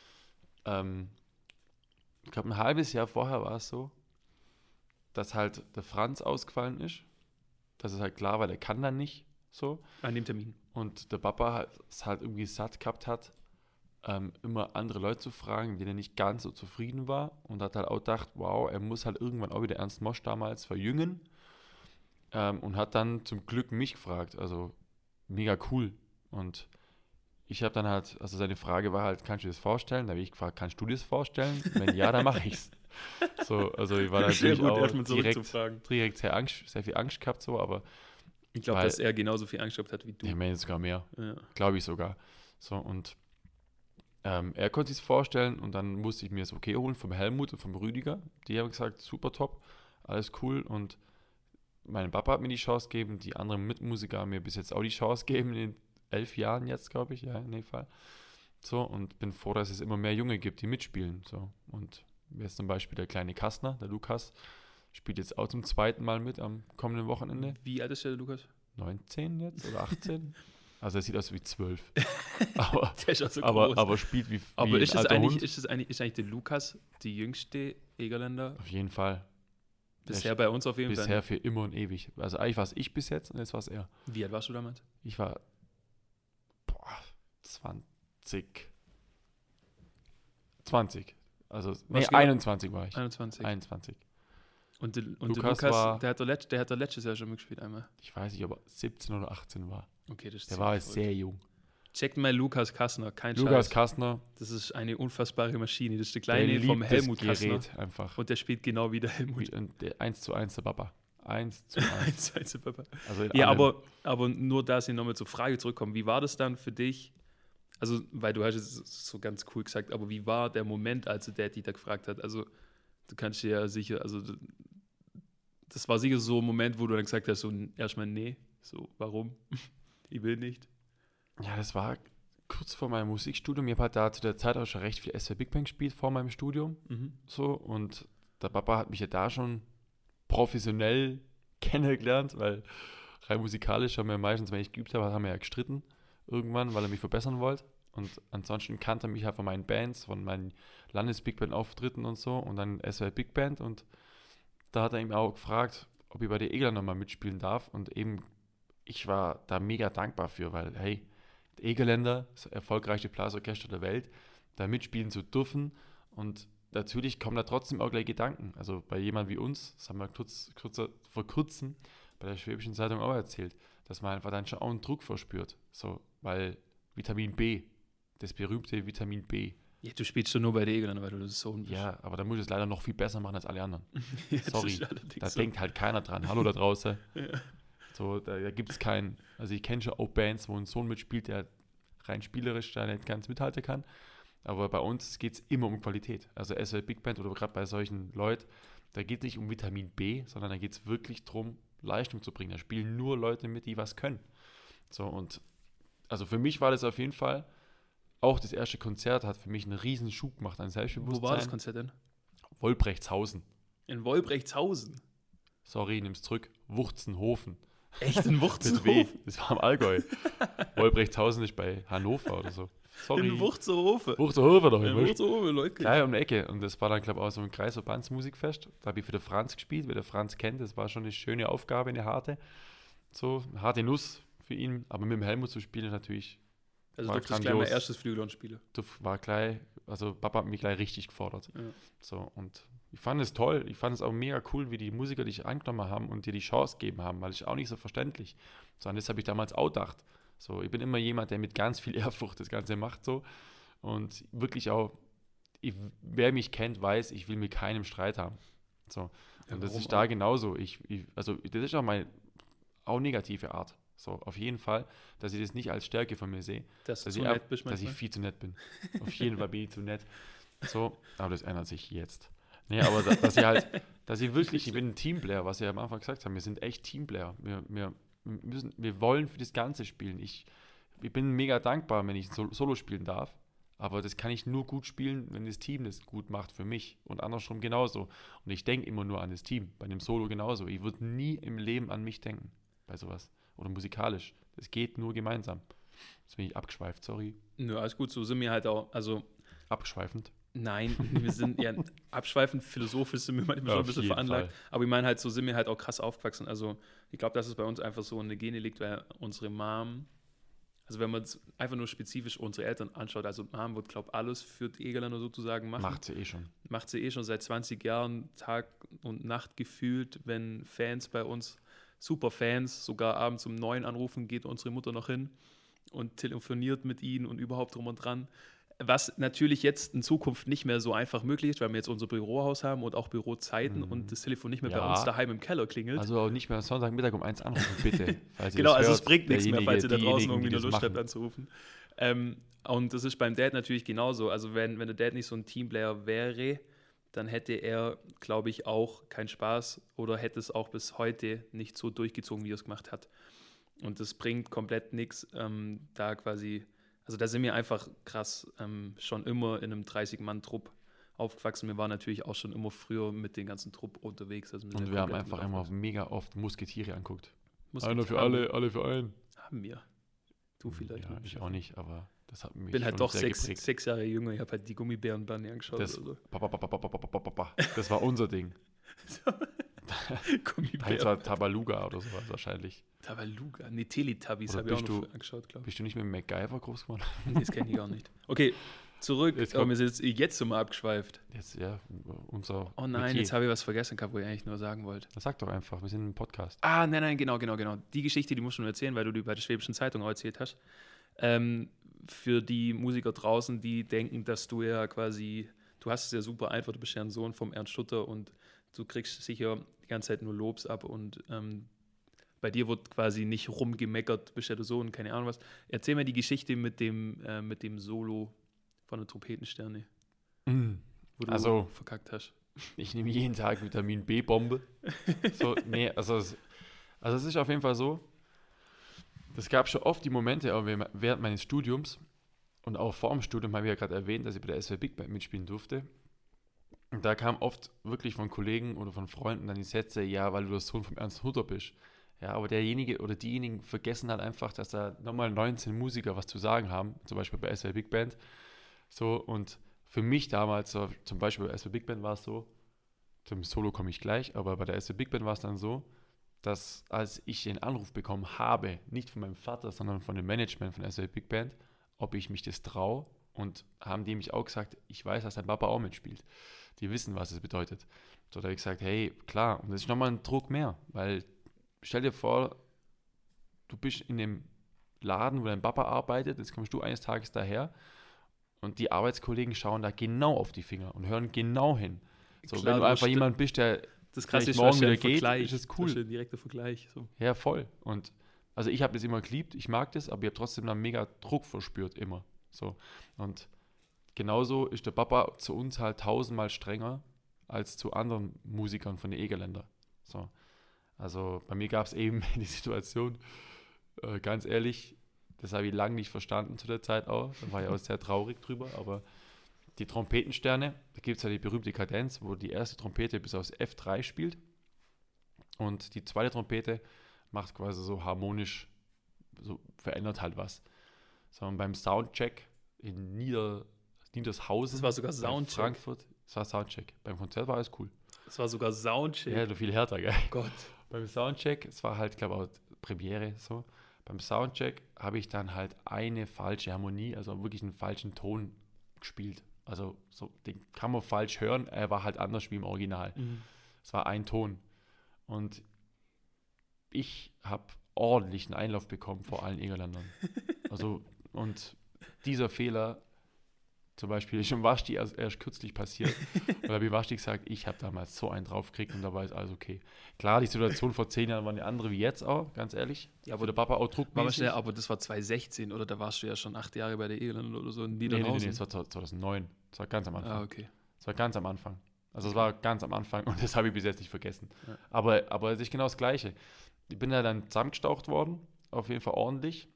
Ich glaube ein halbes Jahr vorher war es so, dass halt der Franz ausgefallen ist. Das ist halt klar, weil er kann dann nicht so. An dem Termin. Und der Papa es halt irgendwie satt gehabt hat, immer andere Leute zu fragen, mit denen er nicht ganz so zufrieden war. Und hat halt auch gedacht, wow, er muss halt irgendwann auch wieder Ernst Mosch damals verjüngen. Und hat dann zum Glück mich gefragt. Also mega cool. Und ich habe dann halt, also seine Frage war halt, kannst du dir das vorstellen? Da habe ich gefragt, kannst du dir das vorstellen? Wenn ja, dann mache ich's. So, also ich war natürlich gut, auch direkt sehr viel Angst gehabt, so, aber ich glaube, dass er genauso viel Angst gehabt hat wie du. Ich meine sogar mehr, Ja. glaube ich sogar. So, und er konnte sich vorstellen und dann musste ich mir das okay holen vom Helmut und vom Rüdiger. Die haben gesagt, super top, alles cool und mein Papa hat mir die Chance gegeben, die anderen Mitmusiker haben mir bis jetzt auch die Chance gegeben, in den 11 Jahren jetzt, glaube ich, ja, in dem Fall. So, und bin froh, dass es immer mehr Junge gibt, die mitspielen. So, und jetzt zum Beispiel der kleine Kastner, der Lukas, spielt jetzt auch zum zweiten Mal mit am kommenden Wochenende. Wie alt ist der Lukas? 19 jetzt oder 18? Also er sieht aus wie 12. Aber, der ist auch so aber, groß. aber spielt wie Aber ein ist alter Hund. es eigentlich der Lukas, die jüngste Egerländer? Auf jeden Fall. Bisher bei uns auf jeden Fall. Bisher für immer und ewig. Also eigentlich war es ich bis jetzt und jetzt war es er. Wie alt warst du damals? Ich war 20. Also, nee, 21 war ich. 21. Und der Lukas Lukas, der hat letztes Jahr schon mitgespielt einmal. Ich weiß nicht, ob er 17 oder 18 war. Okay, das ist Der war sehr jung. Checkt mal Lukas Kastner, kein Lukas Scheiß. Kastner. Das ist eine unfassbare Maschine. Das ist der Kleine vom Helmut Kastner. Einfach. Und der spielt genau wie der Helmut. 1:1 der Papa. 1:1. 1:1 der Papa. Also ja, aber nur, dass ich nochmal zur Frage zurückkomme. Wie war das dann für dich? Also, weil du hast es so ganz cool gesagt, aber wie war der Moment, als der Dieter gefragt hat? Also, du kannst dir ja sicher, also das war sicher so ein Moment, wo du dann gesagt hast, so erstmal nee, so warum? Ich will nicht. Ja, das war kurz vor meinem Musikstudium. Ich habe halt da zu der Zeit auch schon recht viel SWR Big Bang gespielt vor meinem Studium. So, und der Papa hat mich ja da schon professionell kennengelernt, weil rein musikalisch haben wir meistens, wenn ich geübt habe, haben wir ja gestritten. irgendwann, weil er mich verbessern wollte. Und ansonsten kannte er mich halt von meinen Bands, von meinen Landes-Big-Band-Auftritten und so und dann SWR Big Band. Und da hat er ihn auch gefragt, ob ich bei der Egeländer nochmal mitspielen darf. Und eben, ich war da mega dankbar für, weil, hey, der Egeländer, das erfolgreichste Blasorchester der Welt, da mitspielen zu dürfen. Und natürlich kommen da trotzdem auch gleich Gedanken. Also bei jemand wie uns, das haben wir vor kurzem bei der Schwäbischen Zeitung auch erzählt, dass man einfach dann schon auch einen Druck verspürt. So, weil Vitamin B, das berühmte Vitamin B. Ja, du spielst schon nur bei der Egeländer, weil du das Sohn bist. Ja, aber da muss ich es leider noch viel besser machen als alle anderen. Ja, Sorry, da so. denkt halt keiner dran. Hallo da draußen. Ja. So, da gibt es keinen. Also ich kenne schon auch Bands, wo ein Sohn mitspielt, der rein spielerisch da nicht ganz mithalten kann. Aber bei uns geht es immer um Qualität. Also SWR Big Band oder gerade bei solchen Leuten, da geht es nicht um Vitamin B, sondern da geht es wirklich darum, Leistung zu bringen. Da spielen nur Leute mit, die was können. So, und also für mich war das auf jeden Fall, auch das erste Konzert hat für mich einen riesen Schub gemacht an Selbstbewusstsein. Wo war das Konzert denn? Wolbrechtshausen. In Wolbrechtshausen. Sorry, nimm's zurück. Wuchzenhofen. Echt in Mit W. Wuchzenhofen? Das war am Allgäu. Wolbrechtshausen ist bei Hannover oder so. Sorry. In Wuchzenhofen. Wuchzenhofen doch In immer. Wuchzenhofen, Leute. Gleich um die Ecke. Und das war dann, glaube ich, auch so ein Kreisverbandsmusikfest. Da habe ich für den Franz gespielt, wer der Franz kennt. Das war schon eine schöne Aufgabe, eine harte. So, eine harte Nuss für ihn. Aber mit dem Helmut zu spielen ist natürlich. Also war durftest du gleich grandios. mal erstes Flügelhorn spielen. War gleich, also Papa hat mich gleich richtig gefordert. Ja. So, und ich fand es toll. Ich fand es auch mega cool, wie die Musiker dich angenommen haben und dir die Chance gegeben haben, weil ich auch nicht so verständlich. So, und das habe ich damals auch gedacht. So, ich bin immer jemand, der mit ganz viel Ehrfurcht das Ganze macht. So. Und wirklich auch, wer mich kennt, weiß, ich will mit keinem Streit haben. So. Ja, Und das warum ist da auch? genauso. Also, das ist auch meine auch negative Art. So, auf jeden Fall, dass ich das nicht als Stärke von mir sehe. Dass du Dass zu ich, nett bist, dass ich manchmal. viel zu nett bin. Auf jeden Fall bin ich zu nett. So, aber das ändert sich jetzt. Nee, aber dass ich halt, dass ich wirklich, ich bin ein Teamplayer, was wir am Anfang gesagt haben, wir sind echt Teamplayer. Wir wollen für das Ganze spielen. Ich bin mega dankbar, wenn ich Solo spielen darf, aber das kann ich nur gut spielen, wenn das Team das gut macht für mich und andersrum genauso. Und ich denke immer nur an das Team, bei dem Solo genauso. Ich würde nie im Leben an mich denken, bei sowas. Oder musikalisch. Das geht nur gemeinsam. Jetzt bin ich abgeschweift, sorry. Nö, alles gut, so sind wir halt auch, also Abgeschweifend. nein, wir sind ja abschweifend philosophisch sind wir manchmal Ja, schon ein auf bisschen jeden veranlagt, Fall. aber ich meine halt, so sind wir halt auch krass aufgewachsen, also ich glaube, dass es bei uns einfach so in der Gene liegt, weil unsere Mom, also wenn man es einfach nur spezifisch unsere Eltern anschaut, also Mom wird, glaube ich, alles für die Egerländer sozusagen machen. Macht sie eh schon. Macht sie eh schon seit 20 Jahren Tag und Nacht gefühlt, wenn Fans bei uns, Superfans, sogar abends um 9 anrufen, geht unsere Mutter noch hin und telefoniert mit ihnen und überhaupt drum und dran. Was natürlich jetzt in Zukunft nicht mehr so einfach möglich ist, weil wir jetzt unser Bürohaus haben und auch Bürozeiten und das Telefon nicht mehr bei Ja. uns daheim im Keller klingelt. Also auch nicht mehr Sonntagmittag um 1 anrufen, bitte. Falls ihr Genau, das also hört, es bringt nichts mehr, derjenige, falls ihr da draußen diejenigen, irgendwie die eine das Lust habt machen. anzurufen. Und das ist beim Dad natürlich genauso. Also wenn der Dad nicht so ein Teamplayer wäre, dann hätte er, glaube ich, auch keinen Spaß oder hätte es auch bis heute nicht so durchgezogen, wie er es gemacht hat. Und das bringt komplett nichts, da quasi, also da sind wir einfach krass schon immer in einem 30-Mann-Trupp aufgewachsen. Wir waren natürlich auch schon immer früher mit dem ganzen Trupp unterwegs. Also Und wir haben einfach immer mega oft Musketiere anguckt. Einer für alle für einen. Haben wir. Du vielleicht. Ja, ich auch nicht, aber das hat mich Ich bin halt schon doch sehr geprägt. 6 Jahre jünger. Ich habe halt die Gummibärenbande angeschaut. Das, oder das war unser Ding. so. Jetzt Gummibären. war Tabaluga oder sowas wahrscheinlich. Tabaluga. Nee, Teletubbies Oder habe ich auch bist noch du- angeschaut, glaube ich. Bist du nicht mit MacGyver groß geworden? Nee, das kenne ich gar nicht. Okay, zurück. Jetzt Aber kommt- wir sind jetzt so mal abgeschweift. Jetzt, ja, unser Oh nein, Metier. jetzt habe ich was vergessen gehabt, wo ich eigentlich nur sagen wollte. Das sag doch einfach, wir sind im Podcast. Ah, nein, genau. Die Geschichte, die musst du nur erzählen, weil du die bei der Schwäbischen Zeitung auch erzählt hast. Für die Musiker draußen, die denken, dass du ja quasi, du hast es ja super einfach, du bist ja ein Sohn vom Ernst Stutter und du kriegst sicher die ganze Zeit nur Lobs ab und bei dir wird quasi nicht rumgemeckert, du bist ja der Sohn, keine Ahnung was. Erzähl mir die Geschichte mit dem Solo von der Trompetensterne, wo du Also- verkackt hast. Ich nehme jeden Tag Vitamin B-Bombe. So, nee, also es ist auf jeden Fall so, das gab schon oft die Momente, auch während meines Studiums und auch vor dem Studium habe ich ja gerade erwähnt, dass ich bei der SWR Big Band mitspielen durfte. Und da kam oft wirklich von Kollegen oder von Freunden dann die Sätze, ja, weil du der Sohn vom Ernst Hutter bist. Ja, aber derjenige oder diejenigen vergessen halt einfach, dass da nochmal 19 Musiker was zu sagen haben, zum Beispiel bei SWR Big Band. So, und für mich damals, so, zum Beispiel bei SWR Big Band war es so, zum Solo komme ich gleich, aber bei der SWR Big Band war es dann so, dass als ich den Anruf bekommen habe, nicht von meinem Vater, sondern von dem Management von SWR Big Band, ob ich mich das traue, und haben die mich auch gesagt, ich weiß, dass dein Papa auch mitspielt. Die wissen, was es bedeutet. So, da habe ich gesagt, hey, klar, und das ist nochmal ein Druck mehr, weil stell dir vor, du bist in dem Laden, wo dein Papa arbeitet, jetzt kommst du eines Tages daher und die Arbeitskollegen schauen da genau auf die Finger und hören genau hin. So, Klar, wenn du einfach jemand bist, der das Krasse vielleicht ist, morgen du hast ja wieder einen geht, Vergleich. ist es Du cool. hast ja einen direkten Vergleich. So. Ja, voll. Und also ich habe das immer geliebt, ich mag das, aber ich habe trotzdem einen mega Druck verspürt, immer. So. Und genauso ist der Papa zu uns halt 1000-mal strenger als zu anderen Musikern von den Egerländer. So. Also bei mir gab es eben die Situation, ganz ehrlich, das habe ich lange nicht verstanden zu der Zeit auch. Da war ich auch sehr traurig drüber, aber die Trompetensterne, da gibt es ja die berühmte Kadenz, wo die erste Trompete bis aufs F3 spielt und die zweite Trompete macht quasi so harmonisch, so verändert halt was. So, und beim Soundcheck in Niedershausen, Das war sogar bei Soundcheck. Frankfurt, das war Soundcheck. Beim Konzert war alles cool. Das war sogar Soundcheck. Ja, viel härter, gell? Oh Gott. Beim Soundcheck, es war halt, glaube ich, auch Premiere so. Beim Soundcheck habe ich dann halt eine falsche Harmonie, also wirklich einen falschen Ton gespielt. Also so, den kann man falsch hören, er war halt anders wie im Original. Mhm. Es war ein Ton. Und ich habe ordentlichen Einlauf bekommen vor allen Egerländern. Also, und dieser Fehler, zum Beispiel, ist schon Vashti erst kürzlich passiert. Und da habe ich Vashti gesagt, ich habe damals so einen draufgekriegt und da war es alles okay. Klar, die Situation vor 10 Jahren war eine andere wie jetzt auch, ganz ehrlich. Ja, Wo der Papa auch War druckmäßig. schnell, aber das war 2016 oder da warst du ja schon 8 Jahre bei der Egeland oder so in Nee, Niederhausen. das war 2009. Das war ganz am Anfang. Ah, okay. Das war ganz am Anfang. Also es war ganz am Anfang und das habe ich bis jetzt nicht vergessen. Ja. Aber es ist genau das Gleiche. Ich bin ja dann zusammengestaucht worden, auf jeden Fall ordentlich.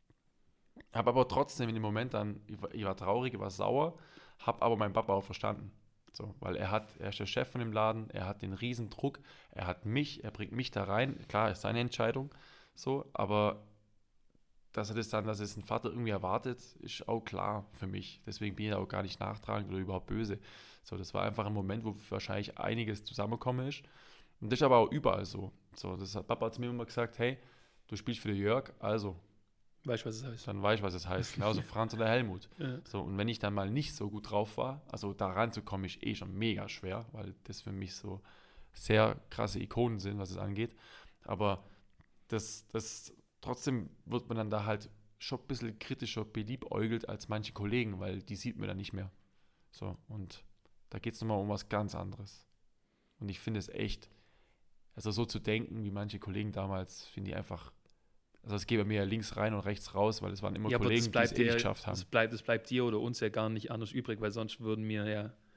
Habe aber trotzdem in dem Moment dann, ich war traurig, ich war sauer, habe aber meinen Papa auch verstanden. So, weil er ist der Chef von dem Laden, er hat den riesen Druck, er bringt mich da rein. Klar, ist seine Entscheidung, so, aber dass es ein Vater irgendwie erwartet, ist auch klar für mich. Deswegen bin ich da auch gar nicht nachtragend oder überhaupt böse. So, das war einfach ein Moment, wo wahrscheinlich einiges zusammengekommen ist. Und das ist aber auch überall so. So, Papa hat mir immer gesagt, hey, du spielst für den Jörg, also Weißt du, was es heißt? dann weiß ich, was es heißt. Genauso Franz oder Helmut. Ja. So, und wenn ich dann mal nicht so gut drauf war, also da ranzukommen, ist eh schon mega schwer, weil das für mich so sehr krasse Ikonen sind, was es angeht. Aber das trotzdem wird man dann da halt schon ein bisschen kritischer beliebäugelt als manche Kollegen, weil die sieht man dann nicht mehr. So, und da geht es nochmal um was ganz anderes. Und ich finde es echt, also so zu denken, wie manche Kollegen damals, finde ich einfach, also es geht bei mir ja links rein und rechts raus, weil es waren immer Ja, aber Kollegen, die es eh nicht geschafft haben. Das bleibt dir oder uns ja gar nicht anders übrig, weil sonst würden wir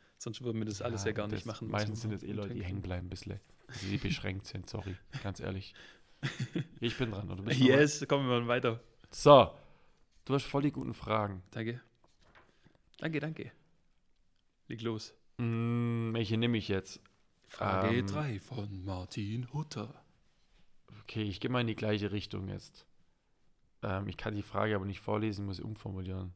das alles ja gar nicht machen. was Meistens wir sind es Leute, die denken. hängen bleiben ein bisschen. Also die beschränkt sind, sorry, ganz ehrlich. Ich bin dran, oder bist du Yes, kommen wir mal weiter. dran? So, du hast voll die guten Fragen. Danke. Danke. Leg los. Welche nehme ich jetzt? Frage 3 von Martin Hutter. Okay, ich gehe mal in die gleiche Richtung jetzt. Ich kann die Frage aber nicht vorlesen, muss sie umformulieren.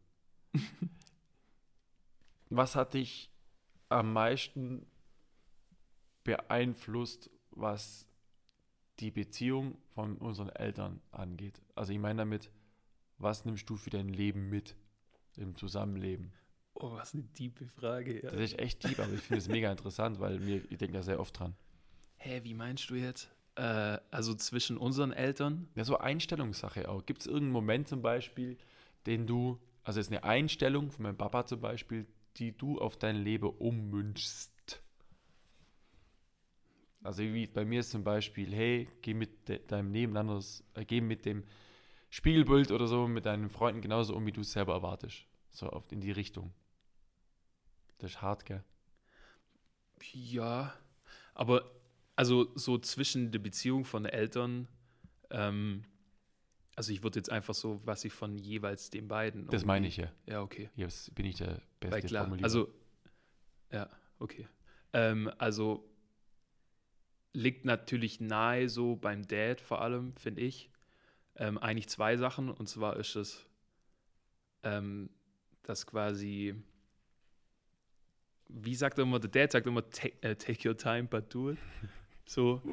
Was hat dich am meisten beeinflusst, was die Beziehung von unseren Eltern angeht? Also ich meine damit, was nimmst du für dein Leben mit im Zusammenleben? Oh, was eine tiefe Frage. Ja. Das ist echt deep, aber ich finde es mega interessant, weil ich denke da sehr oft dran. Hä, wie meinst du jetzt? Also zwischen unseren Eltern? Ja, so Einstellungssache auch. Gibt es irgendeinen Moment zum Beispiel, also es ist eine Einstellung von meinem Papa zum Beispiel, die du auf dein Leben ummünchst? Also wie bei mir ist zum Beispiel, hey, geh mit deinem Nebeneinander, geh mit dem Spiegelbild oder so mit deinen Freunden genauso um, wie du es selber erwartest. So oft in die Richtung. Das ist hart, gell? Ja, aber also so zwischen der Beziehung von Eltern, also ich würde jetzt einfach so, was ich von jeweils den beiden. Das meine ich ja. Ja, okay. Jetzt bin ich der Weil beste klar, Formulierer. also, ja, okay. Also liegt natürlich nahe, so beim Dad vor allem, finde ich. Eigentlich zwei Sachen. Und zwar ist es, dass quasi, wie sagt er immer, der Dad sagt immer, take your time, but do it. So,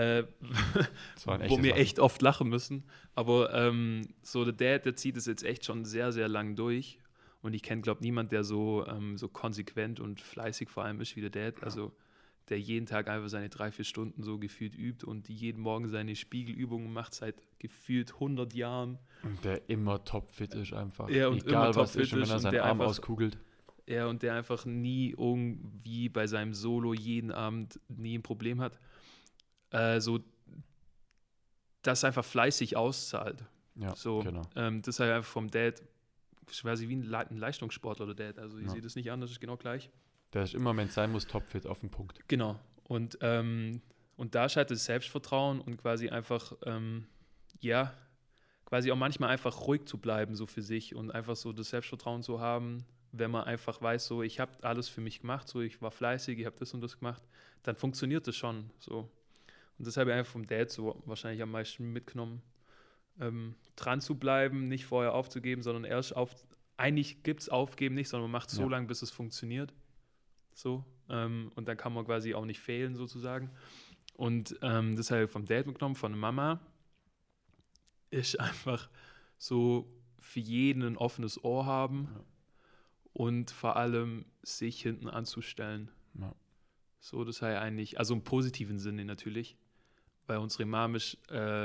Das waren wo echte wir Sachen. echt oft lachen müssen. Aber so der Dad, der zieht es jetzt echt schon sehr, sehr lang durch. Und ich kenne, glaube ich, niemand, der so konsequent und fleißig vor allem ist wie der Dad. Also der jeden Tag einfach seine 3-4 Stunden so gefühlt übt und die jeden Morgen seine Spiegelübungen macht seit gefühlt 100 Jahren. Und der immer topfit ist einfach. Ja, und immer Egal was topfit ist, und wenn er ist und seinen der Arm einfach, auskugelt. ja, und der einfach nie irgendwie bei seinem Solo jeden Abend nie ein Problem hat. So, das einfach fleißig auszahlt. Ja, So, genau. das ist halt einfach vom Dad, quasi wie ein Leistungssportler, der Dad. Also ich Ja. sehe das nicht an, das ist genau gleich. Der ist immer, wenn es sein muss, topfit auf den Punkt. Genau. Und da ist halt das Selbstvertrauen und quasi einfach, ja, quasi auch manchmal einfach ruhig zu bleiben, so für sich und einfach so das Selbstvertrauen zu haben, wenn man einfach weiß, so, ich habe alles für mich gemacht, so, ich war fleißig, ich habe das und das gemacht, dann funktioniert das schon, so. Und das habe ich einfach vom Dad so wahrscheinlich am meisten mitgenommen, dran zu bleiben, nicht vorher aufzugeben, sondern eigentlich gibt es Aufgeben nicht, sondern man macht so Ja. lange, bis es funktioniert, so, und dann kann man quasi auch nicht fehlen, sozusagen. Und das habe ich vom Dad mitgenommen, von der Mama, ist einfach so für jeden ein offenes Ohr haben Ja. und vor allem sich hinten anzustellen. Ja. So, das sei eigentlich, also im positiven Sinne natürlich, weil unsere Mom ist,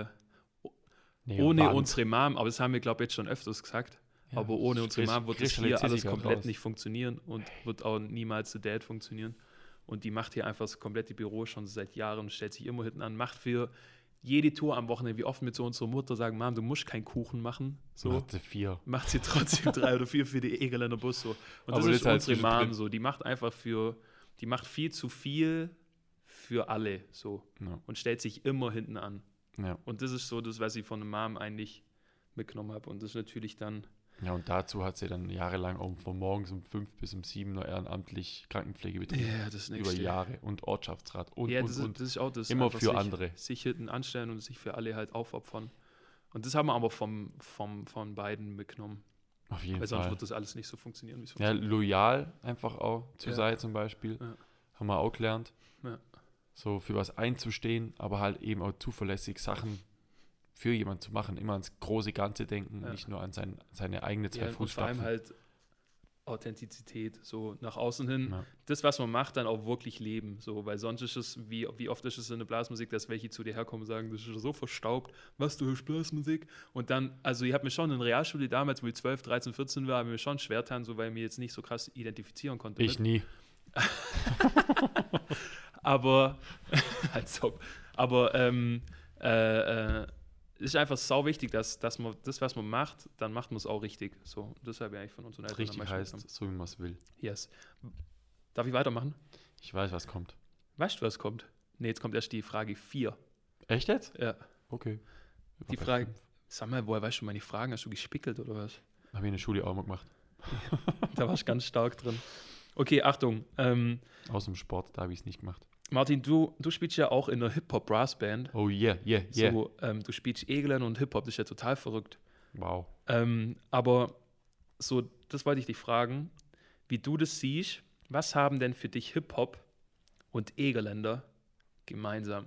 Nee, ohne Wand. unsere Mom, aber das haben wir, glaube ich, jetzt schon öfters gesagt, Ja, aber ohne das unsere Mom wird das hier kristallisiert alles sich halt komplett raus. nicht funktionieren und wird auch niemals zu Dad funktionieren. Und die macht hier einfach das komplette Büro schon seit Jahren, stellt sich immer hinten an, macht für jede Tour am Wochenende, wie oft mit so unserer Mutter sagen, Mom, du musst keinen Kuchen machen. So. Machte 4. Macht sie trotzdem 3 oder 4 für die Egerländer Bus. So. Und Aber das das ist ist halt unsere zwischendrin. Mom so. Die macht einfach die macht viel zu viel für alle so Ja. und stellt sich immer hinten an. Ja. Und das ist so das, was ich von der Mom eigentlich mitgenommen habe. Und das ist natürlich dann, Ja, und dazu hat sie dann jahrelang auch von morgens um 5 bis um 7 noch ehrenamtlich Krankenpflege betrieben. ja, das Über nächste. Jahre. Und Ortschaftsrat und, Ja, und, das und. ist auch das. Immer einfach für sich, andere. Sich hinten anstellen und sich für alle halt aufopfern. Und das haben wir aber von beiden mitgenommen. Auf jeden Weil sonst Fall. wird das alles nicht so funktionieren, wie es Ja, funktioniert. loyal einfach auch zu Ja. sein zum Beispiel. Ja. Haben wir auch gelernt. Ja. So für was einzustehen, aber halt eben auch zuverlässig Sachen für jemanden zu machen. Immer ans große Ganze denken, Ja. nicht nur an seine eigene zwei Ja, und vor allem Fußstapfen. halt Authentizität, so nach außen hin. Ja. Das, was man macht, dann auch wirklich leben. So, weil sonst ist es, wie oft ist es in der Blasmusik, dass welche zu dir herkommen und sagen, das ist so verstaubt, was, du hörst Blasmusik? Und dann, also ich habe mir schon in der Realschule damals, wo ich 12, 13, 14 war, habe ich mir schon schwer getan, so, weil ich mich jetzt nicht so krass identifizieren konnte. Ich nie. Aber, als ob. Aber es ist einfach sau wichtig, dass man das, was man macht, dann macht man es auch richtig. So, das habe ich eigentlich von unseren Eltern am Richtig meisten heißt, mitgenommen. so wie man es will. Yes. Darf ich weitermachen? Ich weiß, was kommt. Weißt du, was kommt? Ne, jetzt kommt erst die Frage 4. Echt jetzt? Ja. Okay. Die Frage, sag mal, woher weißt du meine Fragen? Hast du gespickelt oder was? Habe ich in der Schule auch mal gemacht. Da warst du ganz stark drin. Okay, Achtung. Aus dem Sport, da habe ich es nicht gemacht. Martin, du spielst ja auch in einer Hip-Hop-Brass-Band. Oh yeah, yeah, yeah. So, du spielst Egelen und Hip-Hop, das ist ja total verrückt. Wow. Aber so, das wollte ich dich fragen, wie du das siehst. Was haben denn für dich Hip-Hop und Egerländer gemeinsam?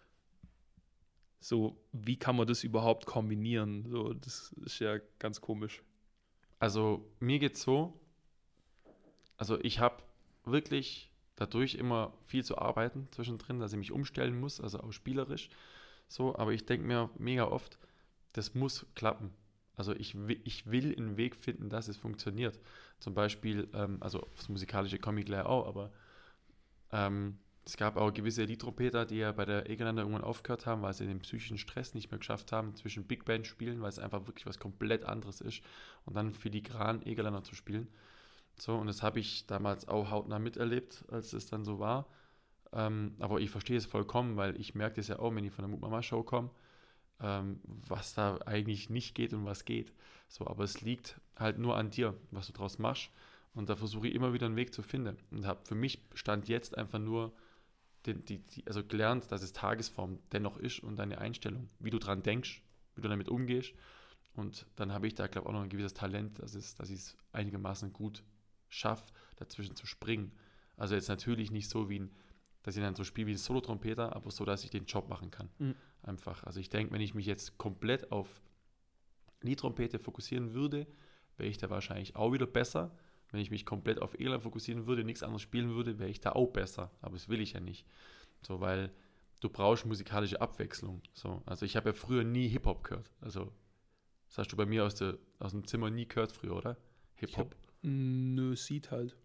So, wie kann man das überhaupt kombinieren? So, das ist ja ganz komisch. Also mir geht's so, also ich habe wirklich dadurch immer viel zu arbeiten zwischendrin, dass ich mich umstellen muss, also auch spielerisch so, aber ich denke mir mega oft, das muss klappen. Also ich will einen Weg finden, dass es funktioniert. Zum Beispiel, also das musikalische komme ich gleich auch, aber es gab auch gewisse Liedtrompeter, die ja bei der Egerländer irgendwann aufgehört haben, weil sie den psychischen Stress nicht mehr geschafft haben, zwischen Big Band spielen, weil es einfach wirklich was komplett anderes ist und dann filigran Egerländer zu spielen. So, und das habe ich damals auch hautnah miterlebt, als es dann so war. Aber ich verstehe es vollkommen, weil ich merke das ja auch, wenn ich von der Mutmama-Show komme, was da eigentlich nicht geht und was geht. So, aber es liegt halt nur an dir, was du draus machst. Und da versuche ich immer wieder einen Weg zu finden. Und habe für mich Stand jetzt einfach nur also gelernt, dass es Tagesform dennoch ist und deine Einstellung, wie du dran denkst, wie du damit umgehst. Und dann habe ich da, glaube ich, auch noch ein gewisses Talent, dass ich es einigermaßen gut schaffe, dazwischen zu springen. Also jetzt natürlich nicht so dass ich dann so spiele wie ein Solo-Trompeter, aber so, dass ich den Job machen kann. Einfach. Also ich denke, wenn ich mich jetzt komplett auf Liedtrompete fokussieren würde, wäre ich da wahrscheinlich auch wieder besser. Wenn ich mich komplett auf E-Gitarre fokussieren würde, nichts anderes spielen würde, wäre ich da auch besser. Aber das will ich ja nicht. So, weil du brauchst musikalische Abwechslung. So, also ich habe ja früher nie Hip-Hop gehört. Also das hast du bei mir aus dem Zimmer nie gehört früher, oder? Hip-Hop. Nö, Seed halt.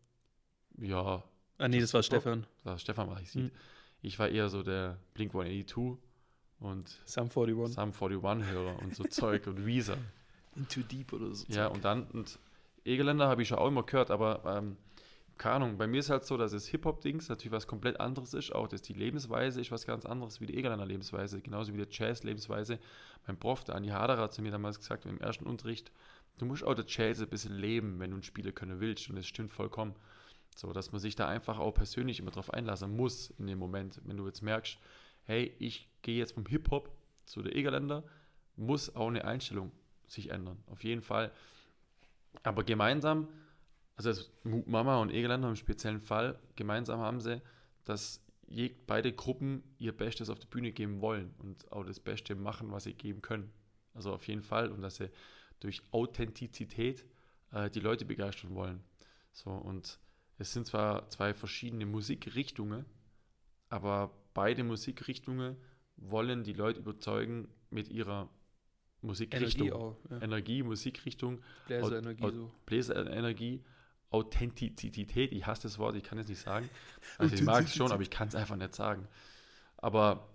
Ja. Ah nee, das war Stefan. Stefan war ich Seed. Ich war eher so der Blink-182 und Sum 41-Hörer und so Zeug und Weezer. Into Deep oder so. Ja, und Egeländer habe ich schon auch immer gehört, aber keine Ahnung, bei mir ist halt so, dass das Hip-Hop-Dings natürlich was komplett anderes ist, auch dass die Lebensweise ist was ganz anderes wie die Egeländer Lebensweise, genauso wie die Jazz-Lebensweise. Mein Prof, der Andi Haderer, hat zu mir damals gesagt, im ersten Unterricht, du musst auch der Jazz ein bisschen leben, wenn du ein Spieler können willst, und das stimmt vollkommen. So, dass man sich da einfach auch persönlich immer drauf einlassen muss in dem Moment, wenn du jetzt merkst, hey, ich gehe jetzt vom Hip-Hop zu der Egeländer, muss auch eine Einstellung sich ändern, auf jeden Fall. Aber gemeinsam, also Mama und Egeländer im speziellen Fall, gemeinsam haben sie, dass beide Gruppen ihr Bestes auf die Bühne geben wollen und auch das Beste machen, was sie geben können. Also auf jeden Fall, und dass sie durch Authentizität die Leute begeistern wollen. So, und es sind zwar zwei verschiedene Musikrichtungen, aber beide Musikrichtungen wollen die Leute überzeugen mit ihrer Musikrichtung. Energie auch. Ja. Energie, Musikrichtung. Bläserenergie so. Bläserenergie, Authentizität, ich hasse das Wort, ich kann es nicht sagen. Also ich mag es schon, aber ich kann es einfach nicht sagen. Aber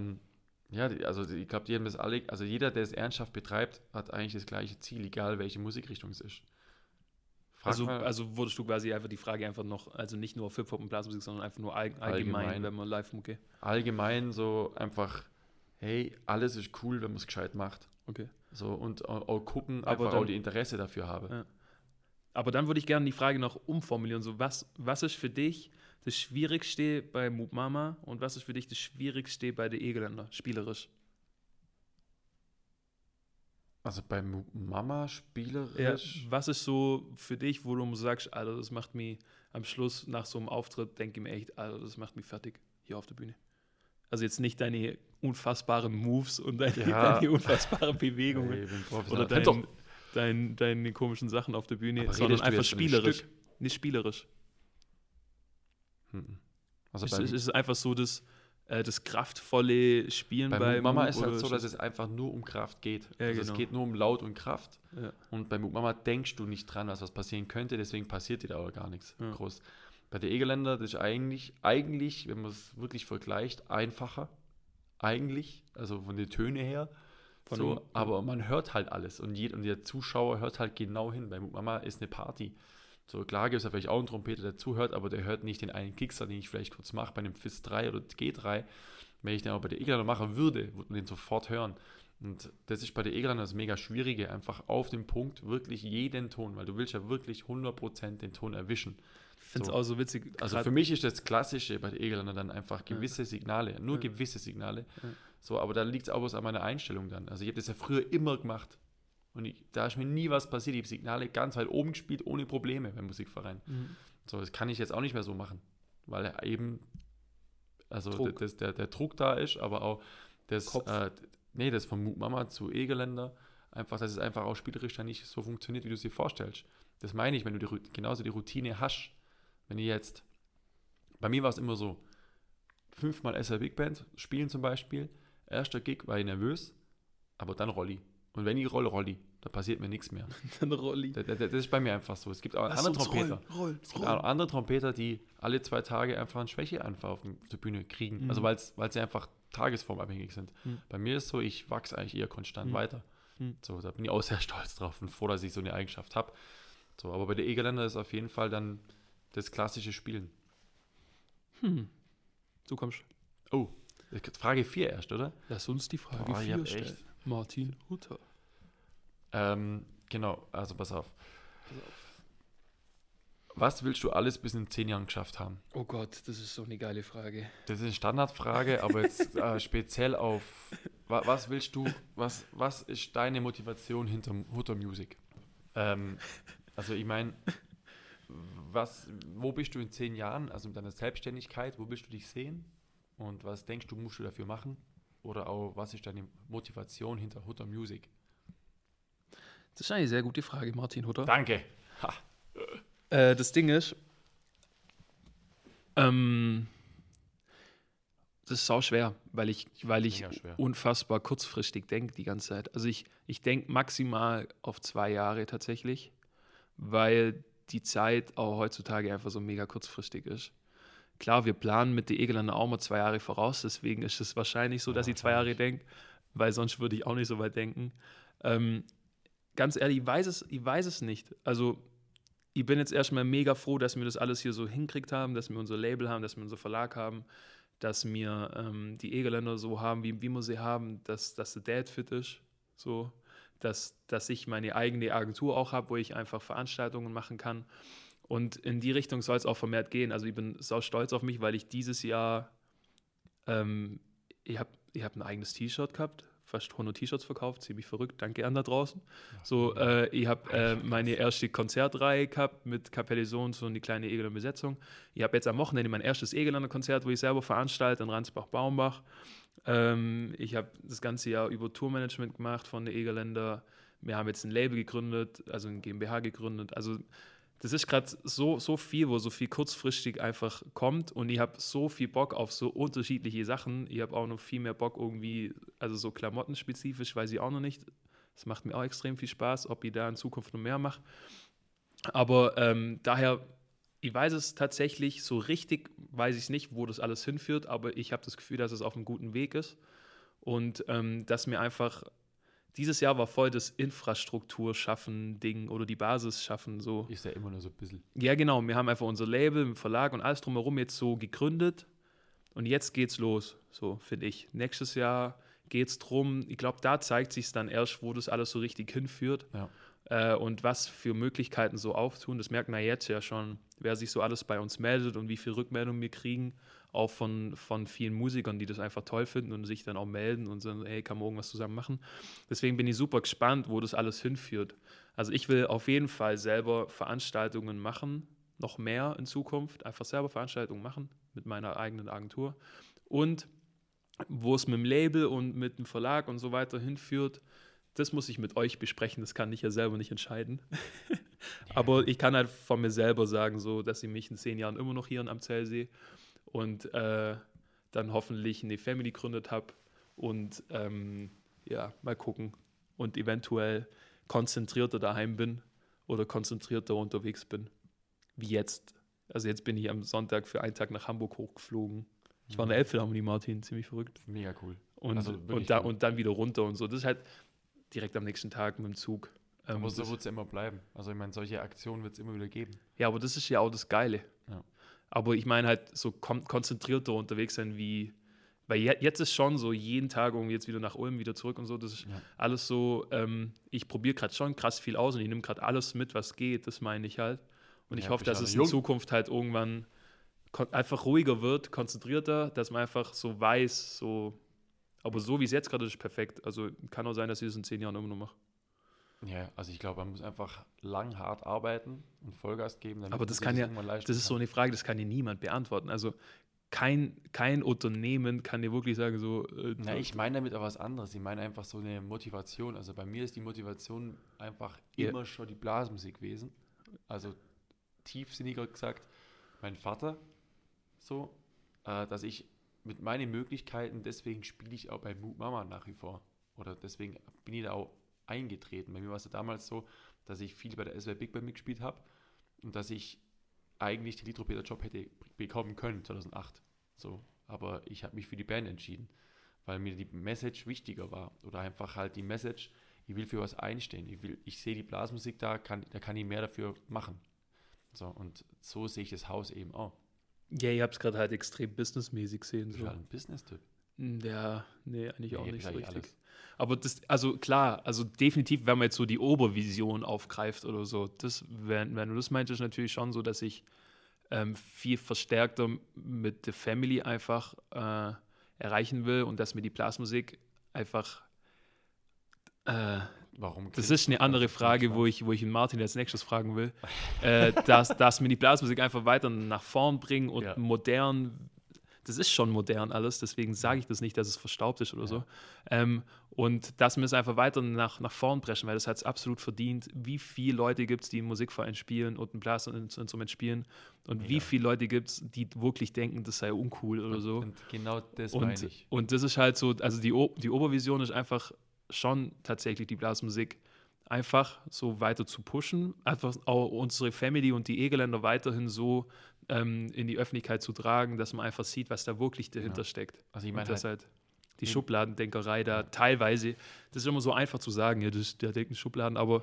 ja, also ich glaube, die haben das alle, also jeder, der es ernsthaft betreibt, hat eigentlich das gleiche Ziel, egal welche Musikrichtung es ist. Also würdest du quasi einfach die Frage einfach noch, also nicht nur auf Hip-Hop und Blasmusik, sondern einfach nur allgemein, wenn man live allgemein so einfach, hey, alles ist cool, wenn man es gescheit macht. Okay. So, und auch gucken, aber einfach dann, auch die Interesse dafür habe. Ja. Aber dann würde ich gerne die Frage noch umformulieren. So, was ist für dich das Schwierigste bei Moop Mama und was ist für dich das Schwierigste bei der Egeländer, spielerisch? Also bei Mama spielerisch? Ja, was ist so für dich, wo du sagst, Alter, das macht mich am Schluss nach so einem Auftritt, denke ich mir echt, Alter, das macht mich fertig hier auf der Bühne. Also jetzt nicht deine unfassbaren Moves und deine unfassbaren Bewegungen oder deine komischen Sachen auf der Bühne, aber sondern einfach spielerisch. Nicht spielerisch. Also es ist einfach so das kraftvolle Spielen bei Mama ist halt so, dass es einfach nur um Kraft geht. Ja, also genau. Es geht nur um Laut und Kraft. Ja. Und bei Mama denkst du nicht dran, was passieren könnte, deswegen passiert dir da aber gar nichts groß. Bei der Egeländer, das ist eigentlich, wenn man es wirklich vergleicht, einfacher. Eigentlich, also von den Tönen her. Aber man hört halt alles und der Zuschauer hört halt genau hin. Bei Mama ist eine Party. So, klar gibt es ja vielleicht auch einen Trompeter, der zuhört, aber der hört nicht den einen Kickser, den ich vielleicht kurz mache bei einem Fis 3 oder G3. Wenn ich den aber bei der Egeländer machen würde man den sofort hören. Und das ist bei der Egeländer das mega Schwierige, einfach auf den Punkt wirklich jeden Ton, weil du willst ja wirklich 100% den Ton erwischen. Ich finde es auch so witzig. Also für mich ist das Klassische bei der Egeländer dann einfach gewisse Signale, nur gewisse Signale. Ja. So, aber da liegt es auch was an meiner Einstellung dann. Also ich habe das ja früher immer gemacht. Und da ist mir nie was passiert. Ich habe Signale ganz weit oben gespielt, ohne Probleme beim Musikverein. So, das kann ich jetzt auch nicht mehr so machen. Weil eben, also Druck. Der Druck da ist, aber auch das von Moop Mama zu Egeländer, einfach, dass es einfach auch spielerisch dann nicht so funktioniert, wie du es dir vorstellst. Das meine ich, wenn du genauso die Routine hast. Wenn bei mir war es immer so, 5-mal SR Big Band spielen zum Beispiel, erster Gig war ich nervös, aber dann Rolli. Und wenn ich Rolli, da passiert mir nichts mehr. Dann Rolli. Das ist bei mir einfach so. Es gibt auch andere Trompeter. Es gibt auch andere Trompeter, die alle 2 Tage einfach einen Schwächeanfall auf der Bühne kriegen. Also weil sie einfach tagesformabhängig sind. Bei mir ist es so, ich wachse eigentlich eher konstant weiter. So, da bin ich auch sehr stolz drauf und froh, dass ich so eine Eigenschaft habe. So, aber bei der Egeländer ist auf jeden Fall dann das klassische Spielen. Du kommst. Oh, Frage 4 erst, oder? Lass uns die Frage 4 stellen. Echt. Martin Hutter. Genau, also pass auf. Was willst du alles bis in 10 Jahren geschafft haben? Oh Gott, das ist so eine geile Frage. Das ist eine Standardfrage, aber jetzt speziell auf, was willst du, was ist deine Motivation hinter Hutter Music? Also ich meine, wo bist du in 10 Jahren, also mit deiner Selbstständigkeit, wo willst du dich sehen? Und was denkst du, musst du dafür machen? Oder auch, was ist deine Motivation hinter Hutter Music? Das ist eine sehr gute Frage, Martin Hutter. Danke. Ha. Das Ding ist, das ist sau schwer, weil ich schwer. unfassbar kurzfristig denke die ganze Zeit. Also ich denke maximal auf 2 Jahre tatsächlich, weil die Zeit auch heutzutage einfach so mega kurzfristig ist. Klar, wir planen mit der Egeländer auch mal 2 Jahre voraus, deswegen ist es wahrscheinlich so, dass ich 2 Jahre denke, weil sonst würde ich auch nicht so weit denken. Ganz ehrlich, ich weiß es nicht. Also ich bin jetzt erstmal mega froh, dass wir das alles hier so hinkriegt haben, dass wir unser Label haben, dass wir unser Verlag haben, dass wir die Egeländer so haben, wie wir sie haben, dass der Dad fit ist, so, dass ich meine eigene Agentur auch habe, wo ich einfach Veranstaltungen machen kann. Und in die Richtung soll es auch vermehrt gehen. Also ich bin sau stolz auf mich, weil ich dieses Jahr, ich hab ein eigenes T-Shirt gehabt, fast 100 T-Shirts verkauft, ziemlich verrückt, danke an da draußen. So, ich habe meine erste Konzertreihe gehabt mit Kapelle Sohns und die kleine Egeländer Besetzung. Ich habe jetzt am Wochenende mein erstes Egeländer Konzert, wo ich selber veranstalte in Ransbach-Baumbach. Ich habe das ganze Jahr über Tourmanagement gemacht von der Egeländer. Wir haben jetzt ein Label gegründet, also ein GmbH gegründet. Also das ist gerade so viel, wo so viel kurzfristig einfach kommt und ich habe so viel Bock auf so unterschiedliche Sachen. Ich habe auch noch viel mehr Bock irgendwie, also so klamottenspezifisch, weiß ich auch noch nicht. Das macht mir auch extrem viel Spaß, ob ich da in Zukunft noch mehr mache. Aber daher, ich weiß es tatsächlich, so richtig weiß ich nicht, wo das alles hinführt, aber ich habe das Gefühl, dass es auf einem guten Weg ist und dass mir einfach dieses Jahr war voll das Infrastruktur-Schaffen-Ding oder die Basis schaffen. So. Ist ja immer nur so ein bisschen. Ja, genau. Wir haben einfach unser Label, einen Verlag und alles drumherum jetzt so gegründet. Und jetzt geht's los, so finde ich. Nächstes Jahr geht's drum. Ich glaube, da zeigt sich dann erst, wo das alles so richtig hinführt. Ja. Und was für Möglichkeiten so auftun. Das merkt man jetzt ja schon, wer sich so alles bei uns meldet und wie viel Rückmeldungen wir kriegen. Auch von vielen Musikern, die das einfach toll finden und sich dann auch melden und sagen, hey, kann man irgendwas zusammen machen. Deswegen bin ich super gespannt, wo das alles hinführt. Also ich will auf jeden Fall selber Veranstaltungen machen, noch mehr in Zukunft, einfach selber Veranstaltungen machen mit meiner eigenen Agentur. Und wo es mit dem Label und mit dem Verlag und so weiter hinführt, das muss ich mit euch besprechen, das kann ich ja selber nicht entscheiden. Aber ich kann halt von mir selber sagen, so, dass ich mich in 10 Jahren immer noch hier in Amzell sehe und dann hoffentlich eine Family gegründet habe und ja, mal gucken und eventuell konzentrierter daheim bin oder konzentrierter unterwegs bin, wie jetzt. Also jetzt bin ich am Sonntag für einen Tag nach Hamburg hochgeflogen. Ich war in der Elbphilharmonie, Martin, ziemlich verrückt. Mega cool. Und, Also und dann wieder runter und so. Das ist halt direkt am nächsten Tag mit dem Zug. Aber so wird es ja immer bleiben. Also ich meine, solche Aktionen wird es immer wieder geben. Ja, aber das ist ja auch das Geile. Ja. Aber ich meine halt so konzentrierter unterwegs sein wie, weil jetzt ist schon so jeden Tag irgendwie jetzt wieder nach Ulm, wieder zurück und so, das ist alles so, ich probiere gerade schon krass viel aus und ich nehme gerade alles mit, was geht, das meine ich halt. Und ich hoffe, dass es in Zukunft halt irgendwann einfach ruhiger wird, konzentrierter, dass man einfach so weiß, so, aber so wie es jetzt gerade ist, perfekt. Also kann auch sein, dass ich das in 10 Jahren immer noch mache. Ja, also ich glaube, man muss einfach lang hart arbeiten und Vollgas geben. Aber das kann ja, das ist so eine Frage, das kann dir niemand beantworten. Also kein Unternehmen kann dir wirklich sagen, so. Na, ich meine damit aber was anderes. Ich meine einfach so eine Motivation. Also bei mir ist die Motivation einfach immer schon die Blasmusik gewesen. Also tiefsinniger gesagt, mein Vater so, dass ich mit meinen Möglichkeiten, deswegen spiele ich auch bei Moog Mama nach wie vor. Oder deswegen bin ich da auch eingetreten. Bei mir war es ja damals so, dass ich viel bei der SWR Big Band mitgespielt habe und dass ich eigentlich den Liedtrompeter-Job hätte bekommen können, 2008. So. Aber ich habe mich für die Band entschieden, weil mir die Message wichtiger war. Oder einfach halt die Message, ich will für was einstehen. Ich sehe die Blasmusik da kann ich mehr dafür machen. So, und so sehe ich das Haus eben auch. Ja, ihr habt es gerade halt extrem businessmäßig gesehen. Du bist halt ein Business-Typ. Ja, nee, eigentlich auch Nee, nicht so sag ich richtig. alles. Aber das, also klar, also definitiv, wenn man jetzt so die Obervision aufgreift oder so, das, wenn du das meintest, ist natürlich schon so, dass ich viel verstärkter mit der Family einfach erreichen will und dass mir die Blasmusik einfach äh, Warum das grinst ist eine du? andere Also, ich bin Frage, wo gespannt. ich ihn Martin als nächstes fragen will. Dass mir die Blasmusik einfach weiter nach vorn bringen und Ja. modern, das ist schon modern alles, deswegen sage ich das nicht, dass es verstaubt ist oder so. Und dass wir es einfach weiter nach vorn brechen, weil das hat es absolut verdient. Wie viele Leute gibt es, die einen Musikverein spielen und ein Blasinstrument spielen und wie Mega. viele Leute gibt es, die wirklich denken, das sei uncool oder so. Und genau das meine ich. Und das ist halt so, also die Obervision ist einfach schon tatsächlich die Blasmusik einfach so weiter zu pushen, einfach auch unsere Family und die Egeländer weiterhin so in die Öffentlichkeit zu tragen, dass man einfach sieht, was da wirklich dahinter steckt. Also ich Und meine dass halt, halt die eben- Schubladendenkerei da teilweise, das ist immer so einfach zu sagen, ja, der denkt in Schubladen, aber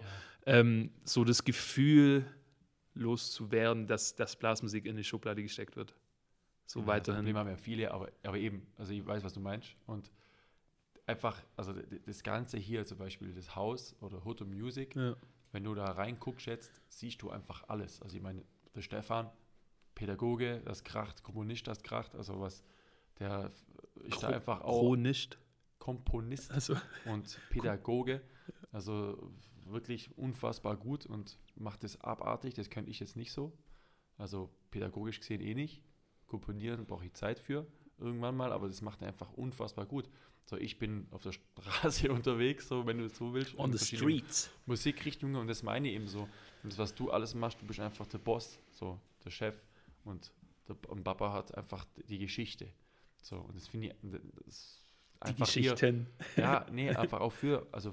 so das Gefühl loszuwerden, dass Blasmusik in eine Schublade gesteckt wird. So das weiterhin. Problem haben ja viele, aber eben, also ich weiß, was du meinst. Und einfach, also das Ganze hier, zum Beispiel das Haus oder Hoto Music, Ja. wenn du da reinguckst jetzt, siehst du einfach alles. Also ich meine, der Stefan, Pädagoge, das kracht, Kommunist, das kracht, also was, der ist da einfach auch Chronischt. Komponist Also, und Pädagoge, also wirklich unfassbar gut und macht das abartig, das könnte ich jetzt nicht so, also pädagogisch gesehen eh nicht, komponieren brauche ich Zeit für, irgendwann mal, aber das macht er einfach unfassbar gut. So, ich bin auf der Straße unterwegs, so wenn du es so willst. on in the verschiedenen streets. Musikrichtungen und das meine ich eben so. Und das, was du alles machst, du bist einfach der Boss, so der Chef und und Papa hat einfach die Geschichte. So, und das finde ich das Die einfach hier, Geschichten. ja, nee, einfach auch für, also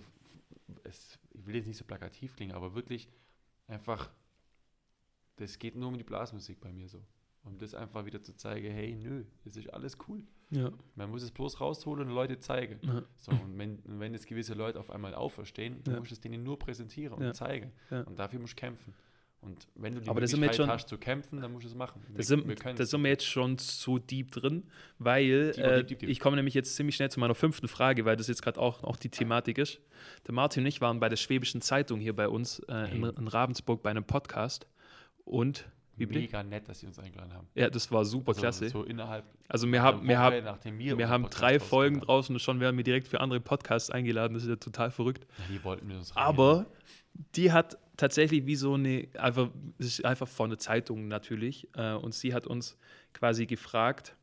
ich will jetzt nicht so plakativ klingen, aber wirklich einfach, das geht nur um die Blasmusik bei mir so. Um das einfach wieder zu zeigen, hey, nö, das ist alles cool. Ja. Man muss es bloß rausholen und Leute zeigen. Ja. So, und wenn jetzt gewisse Leute auf einmal auferstehen, dann Ja. musst du es denen nur präsentieren und Ja. zeigen. Ja. Und dafür musst du kämpfen. Und wenn du die Aber da sind wir jetzt Möglichkeit schon- hast zu kämpfen, dann musst du es machen. Da sind wir jetzt schon so deep drin, weil Deep. ich komme nämlich jetzt ziemlich schnell zu meiner 5. Frage, weil das jetzt gerade auch die Thematik ist. Der Martin und ich waren bei der Schwäbischen Zeitung hier bei uns in Ravensburg bei einem Podcast und wie bitte? Mega nett, dass sie uns eingeladen haben. Ja, das war super Also, klasse. So innerhalb Also einer Woche, nachdem wir unseren haben Podcast 3 Folgen rausgebracht draußen und schon werden wir direkt für andere Podcasts eingeladen. Das ist ja total verrückt. haben. Ja, die wollten mit uns reden. Aber die hat tatsächlich wie so eine, einfach, es ist einfach von der Zeitung natürlich, und sie hat uns quasi gefragt,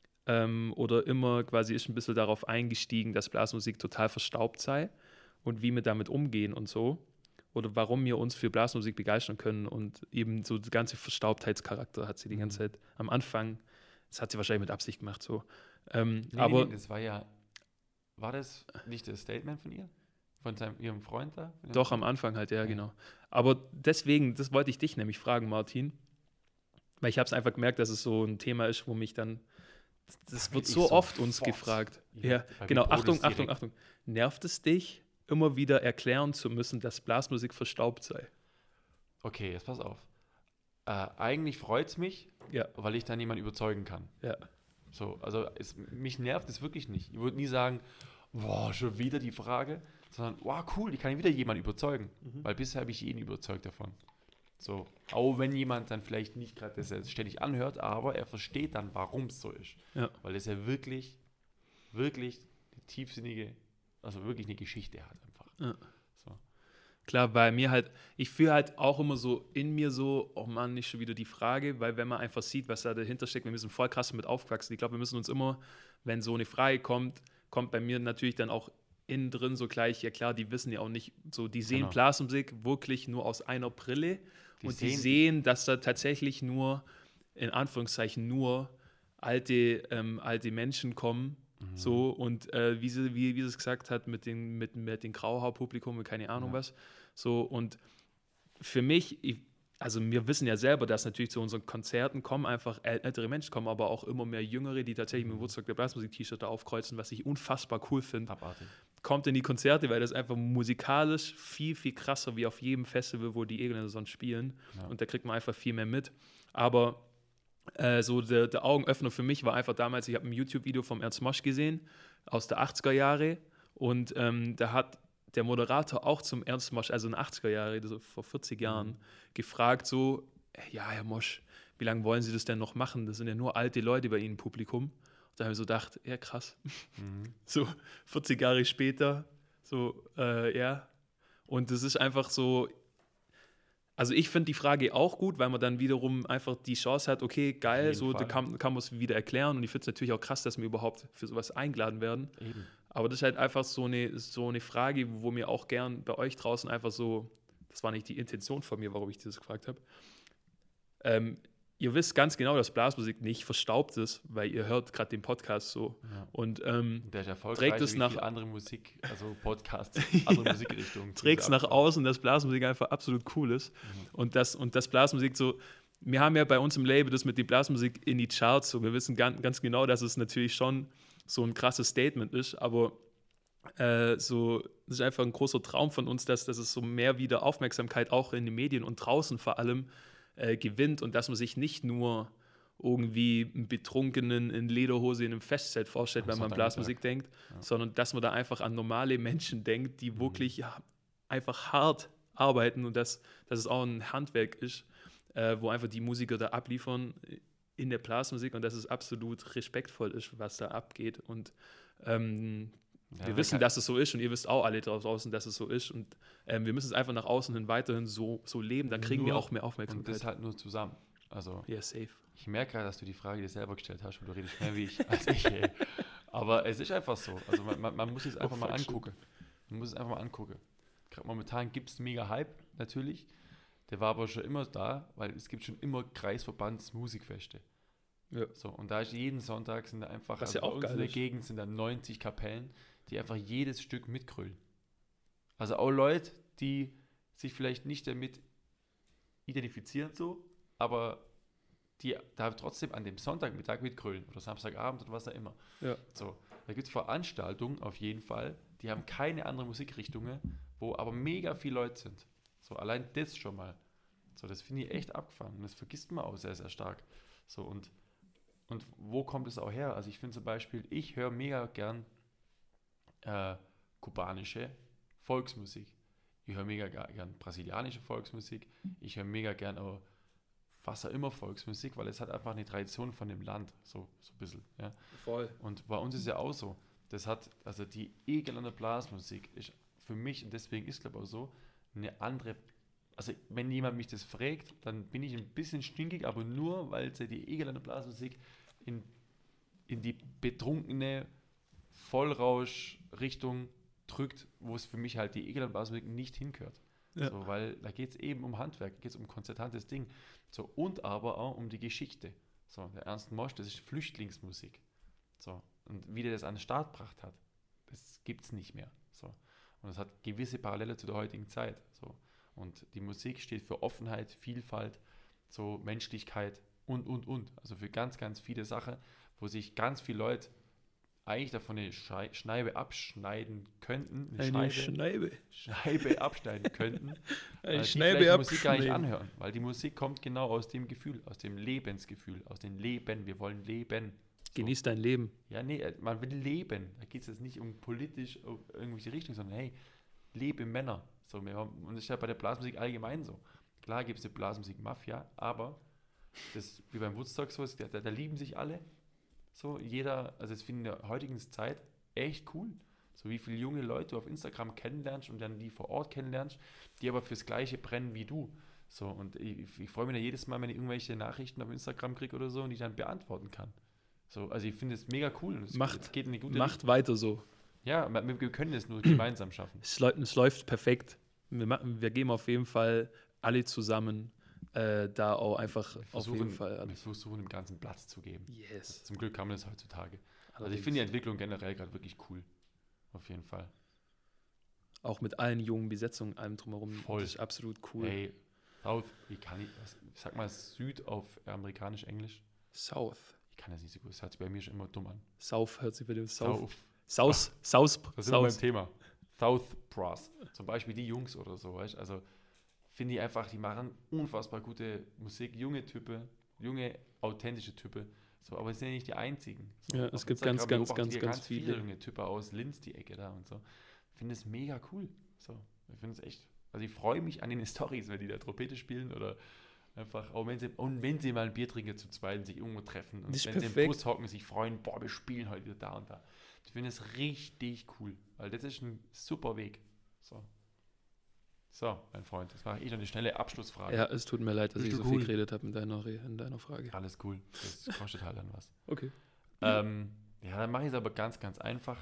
oder immer quasi ist ein bisschen darauf eingestiegen, dass Blasmusik total verstaubt sei und wie wir damit umgehen und so. Oder warum wir uns für Blasmusik begeistern können und eben so der ganze Verstaubtheitscharakter hat sie die ganze Zeit am Anfang, das hat sie wahrscheinlich mit Absicht gemacht, so. Aber Nee, das war ja, war das nicht das Statement von ihr? Von ihrem Freund da? doch am Anfang halt, ja, genau. Aber deswegen, das wollte ich dich nämlich fragen, Martin, weil ich habe es einfach gemerkt, dass es so ein Thema ist, wo mich dann, das Da wird bin so ich oft uns sofort. gefragt. Ja, Ja, bei mir genau, brodelt es Achtung, direkt. Achtung. Nervt es dich, immer wieder erklären zu müssen, dass Blasmusik verstaubt sei? Okay, jetzt pass auf. Eigentlich freut es mich, Ja, weil ich dann jemanden überzeugen kann. ja, So, also mich nervt es wirklich nicht. Ich würde nie sagen, boah, schon wieder die Frage, sondern, wow, cool, ich kann wieder jemanden überzeugen. Weil bisher habe ich jeden überzeugt davon. So, auch wenn jemand dann vielleicht nicht gerade das jetzt ständig anhört, aber er versteht dann, warum es so ist. ja. Weil es ja wirklich, wirklich eine tiefsinnige, also wirklich eine Geschichte hat einfach. Ja. So. Klar, weil mir halt, ich fühle halt auch immer so in mir so, oh Mann, nicht schon wieder die Frage, weil wenn man einfach sieht, was da dahinter steckt, wir müssen voll krass mit aufgewachsen. Ich glaube, wir müssen uns immer, wenn so eine Frage kommt bei mir natürlich dann auch innen drin so gleich, ja klar, die wissen ja auch nicht, so die sehen Genau. Blasmusik wirklich nur aus einer Brille Die und die sehen- sehen, dass da tatsächlich nur, in Anführungszeichen nur alte Menschen kommen, so und wie sie es gesagt hat, mit den Grauhaarpublikum und keine Ahnung was, so und für mich, also wir wissen ja selber, dass natürlich zu unseren Konzerten kommen einfach ältere Menschen kommen, aber auch immer mehr Jüngere, die tatsächlich mit dem Woodstock der Blasmusik-T-Shirt da aufkreuzen, was ich unfassbar cool finde. Abartig. Kommt in die Konzerte, weil das einfach musikalisch viel, viel krasser wie auf jedem Festival, wo die Egländer sonst spielen. Ja. Und da kriegt man einfach viel mehr mit. Aber So der Augenöffner für mich war einfach damals, ich habe ein YouTube-Video vom Ernst Mosch gesehen aus der 80er Jahre und da hat der Moderator auch zum Ernst Mosch, also in den 80er Jahre, so vor 40 Jahren, gefragt so, ja, Herr Mosch, wie lange wollen Sie das denn noch machen? Das sind ja nur alte Leute bei Ihnen im Publikum. Da habe ich so gedacht, ja krass, so 40 Jahre später, so, ja. Und das ist einfach so, also ich finde die Frage auch gut, weil man dann wiederum einfach die Chance hat, okay, geil, so da kann man es wieder erklären und ich finde es natürlich auch krass, dass wir überhaupt für sowas eingeladen werden. Eben. Aber das ist halt einfach so eine Frage, wo mir auch gern bei euch draußen einfach so, das war nicht die Intention von mir, warum ich das gefragt habe. Ihr wisst ganz genau, dass Blasmusik nicht verstaubt ist, weil ihr hört gerade den Podcast so. Ja. Und der ist erfolgreich trägt es wie nach viel andere Musik, also Podcasts, andere Musikrichtungen. trägt es nach außen, dass Blasmusik einfach absolut cool ist. Und das Blasmusik so, wir haben ja bei uns im Label das mit der Blasmusik in die Charts, so wir wissen ganz genau, dass es natürlich schon so ein krasses Statement ist, aber so, das ist einfach ein großer Traum von uns, dass es so mehr wieder Aufmerksamkeit auch in den Medien und draußen vor allem gewinnt und dass man sich nicht nur irgendwie einen Betrunkenen in Lederhose in einem Festzelt vorstellt, wenn man an Blasmusik denkt, sondern dass man da einfach an normale Menschen denkt, die wirklich einfach hart arbeiten und dass es auch ein Handwerk ist, wo einfach die Musiker da abliefern in der Blasmusik und dass es absolut respektvoll ist, was da abgeht. Und wir wissen, dass es so ist und ihr wisst auch alle draußen, dass es so ist und wir müssen es einfach nach außen hin weiterhin so leben, dann kriegen wir auch mehr Aufmerksamkeit. Und das halt nur zusammen. Also, ja, safe. Ich merke gerade, dass du die Frage dir selber gestellt hast und du redest mehr wie ich, als ich. Ey. Aber es ist einfach so. Also man muss es einfach mal angucken. Man muss es einfach mal angucken. Gerade momentan gibt es mega Hype, natürlich. Der war aber schon immer da, weil es gibt schon immer Kreisverbandsmusikfeste. Ja. So, und da ist jeden Sonntag sind da einfach, was ja auch bei uns geil in der ist. Gegend sind da 90 Kapellen, die einfach jedes Stück mitgrölen. Also auch Leute, die sich vielleicht nicht damit identifizieren so, aber die da trotzdem an dem Sonntagmittag mitgrölen oder Samstagabend oder was auch immer. Ja. So, da gibt es Veranstaltungen auf jeden Fall, die haben keine andere Musikrichtungen, wo aber mega viele Leute sind. So, allein das schon mal. So, das finde ich echt abgefahren und das vergisst man auch sehr, sehr stark. So, und wo kommt es auch her? Also ich finde zum Beispiel, ich höre mega gern kubanische Volksmusik. Ich höre mega gern brasilianische Volksmusik. Ich höre mega gern auch fast immer Volksmusik, weil es hat einfach eine Tradition von dem Land, so ein bisschen. Ja. Voll. Und bei uns ist ja auch so. Also die Egerländer Blasmusik ist für mich, und deswegen ist es glaube ich auch so, eine andere. Also wenn jemand mich das fragt, dann bin ich ein bisschen stinkig, aber nur, weil sie die Egerländer Blasmusik in die betrunkene Vollrausch-Richtung drückt, wo es für mich halt die Egerländer Blasmusik nicht hingehört. Ja. So, weil da geht es eben um Handwerk, da geht es um konzertantes Ding. So, und aber auch um die Geschichte. So, der Ernst Mosch, das ist Flüchtlingsmusik. So, und wie der das an den Start gebracht hat, das gibt es nicht mehr. So. Und es hat gewisse Parallele zu der heutigen Zeit. So. Und die Musik steht für Offenheit, Vielfalt, so Menschlichkeit und. Also für ganz, ganz viele Sachen, wo sich ganz viele Leute eigentlich davon eine Scheibe abschneiden könnten. Eine Scheibe abschneiden könnten. Eine die Scheibe die Musik gar nicht anhören. Weil die Musik kommt genau aus dem Gefühl, aus dem Lebensgefühl, aus dem Leben. Wir wollen leben. So. Genieß dein Leben. Ja, nee, man will leben. Da geht es jetzt nicht um politisch irgendwelche Richtung, sondern hey, lebe Männer. So, und das ist ja bei der Blasmusik allgemein so. Klar gibt es die Blasmusik-Mafia, aber das wie beim Woodstock so ist, da lieben sich alle. So, jeder, also das finde ich in der heutigen Zeit echt cool. So wie viele junge Leute du auf Instagram kennenlernst und dann die vor Ort kennenlernst, die aber fürs Gleiche brennen wie du. So, und ich freue mich da jedes Mal, wenn ich irgendwelche Nachrichten auf Instagram kriege oder so und die dann beantworten kann. So, also ich finde es mega cool. Und es geht in eine gute Macht weiter so. Ja, wir können es nur gemeinsam schaffen. Es läuft perfekt. Wir geben auf jeden Fall alle zusammen da auch einfach auf jeden Fall. Wir versuchen dem Ganzen Platz zu geben. Yes. Zum Glück kann man das heutzutage. Allerdings. Also ich finde die Entwicklung generell gerade wirklich cool. Auf jeden Fall. Auch mit allen jungen Besetzungen, allem drumherum. Voll. Das ist absolut cool. Hey, South, sag mal Süd auf amerikanisch-englisch. South. Ich kann das nicht so gut. Das hört sich bei mir schon immer dumm an. South hört sich bei dem South. South. Das ist immer beim Thema. South Brass. Zum Beispiel die Jungs oder so, weißt du? Also finde ich einfach, die machen unfassbar gute Musik, junge Typen junge, authentische Typen. So, aber es sind ja nicht die einzigen. So, Ja, auf es gibt Instagram ganz beobachte ich ja viele. junge Typen aus Linz, die Ecke da und so. Ich finde es mega cool. So, ich finde es echt. Also ich freue mich an den Storys, wenn die da Trompete spielen oder einfach, auch wenn sie mal ein Bier trinken zu zweit und sich irgendwo treffen und Das ist wenn sie perfekt. im Bus hocken, sich freuen, boah, wir spielen heute wieder da und da. Ich finde es richtig cool, weil das ist ein super Weg. So, mein Freund, das war eh schon eine schnelle Abschlussfrage. Ja, es tut mir leid, dass Bist ich du so viel cool? geredet habe in deiner Frage. Alles cool, das kostet halt dann was. Okay. Ja, dann mache ich es aber ganz, ganz einfach.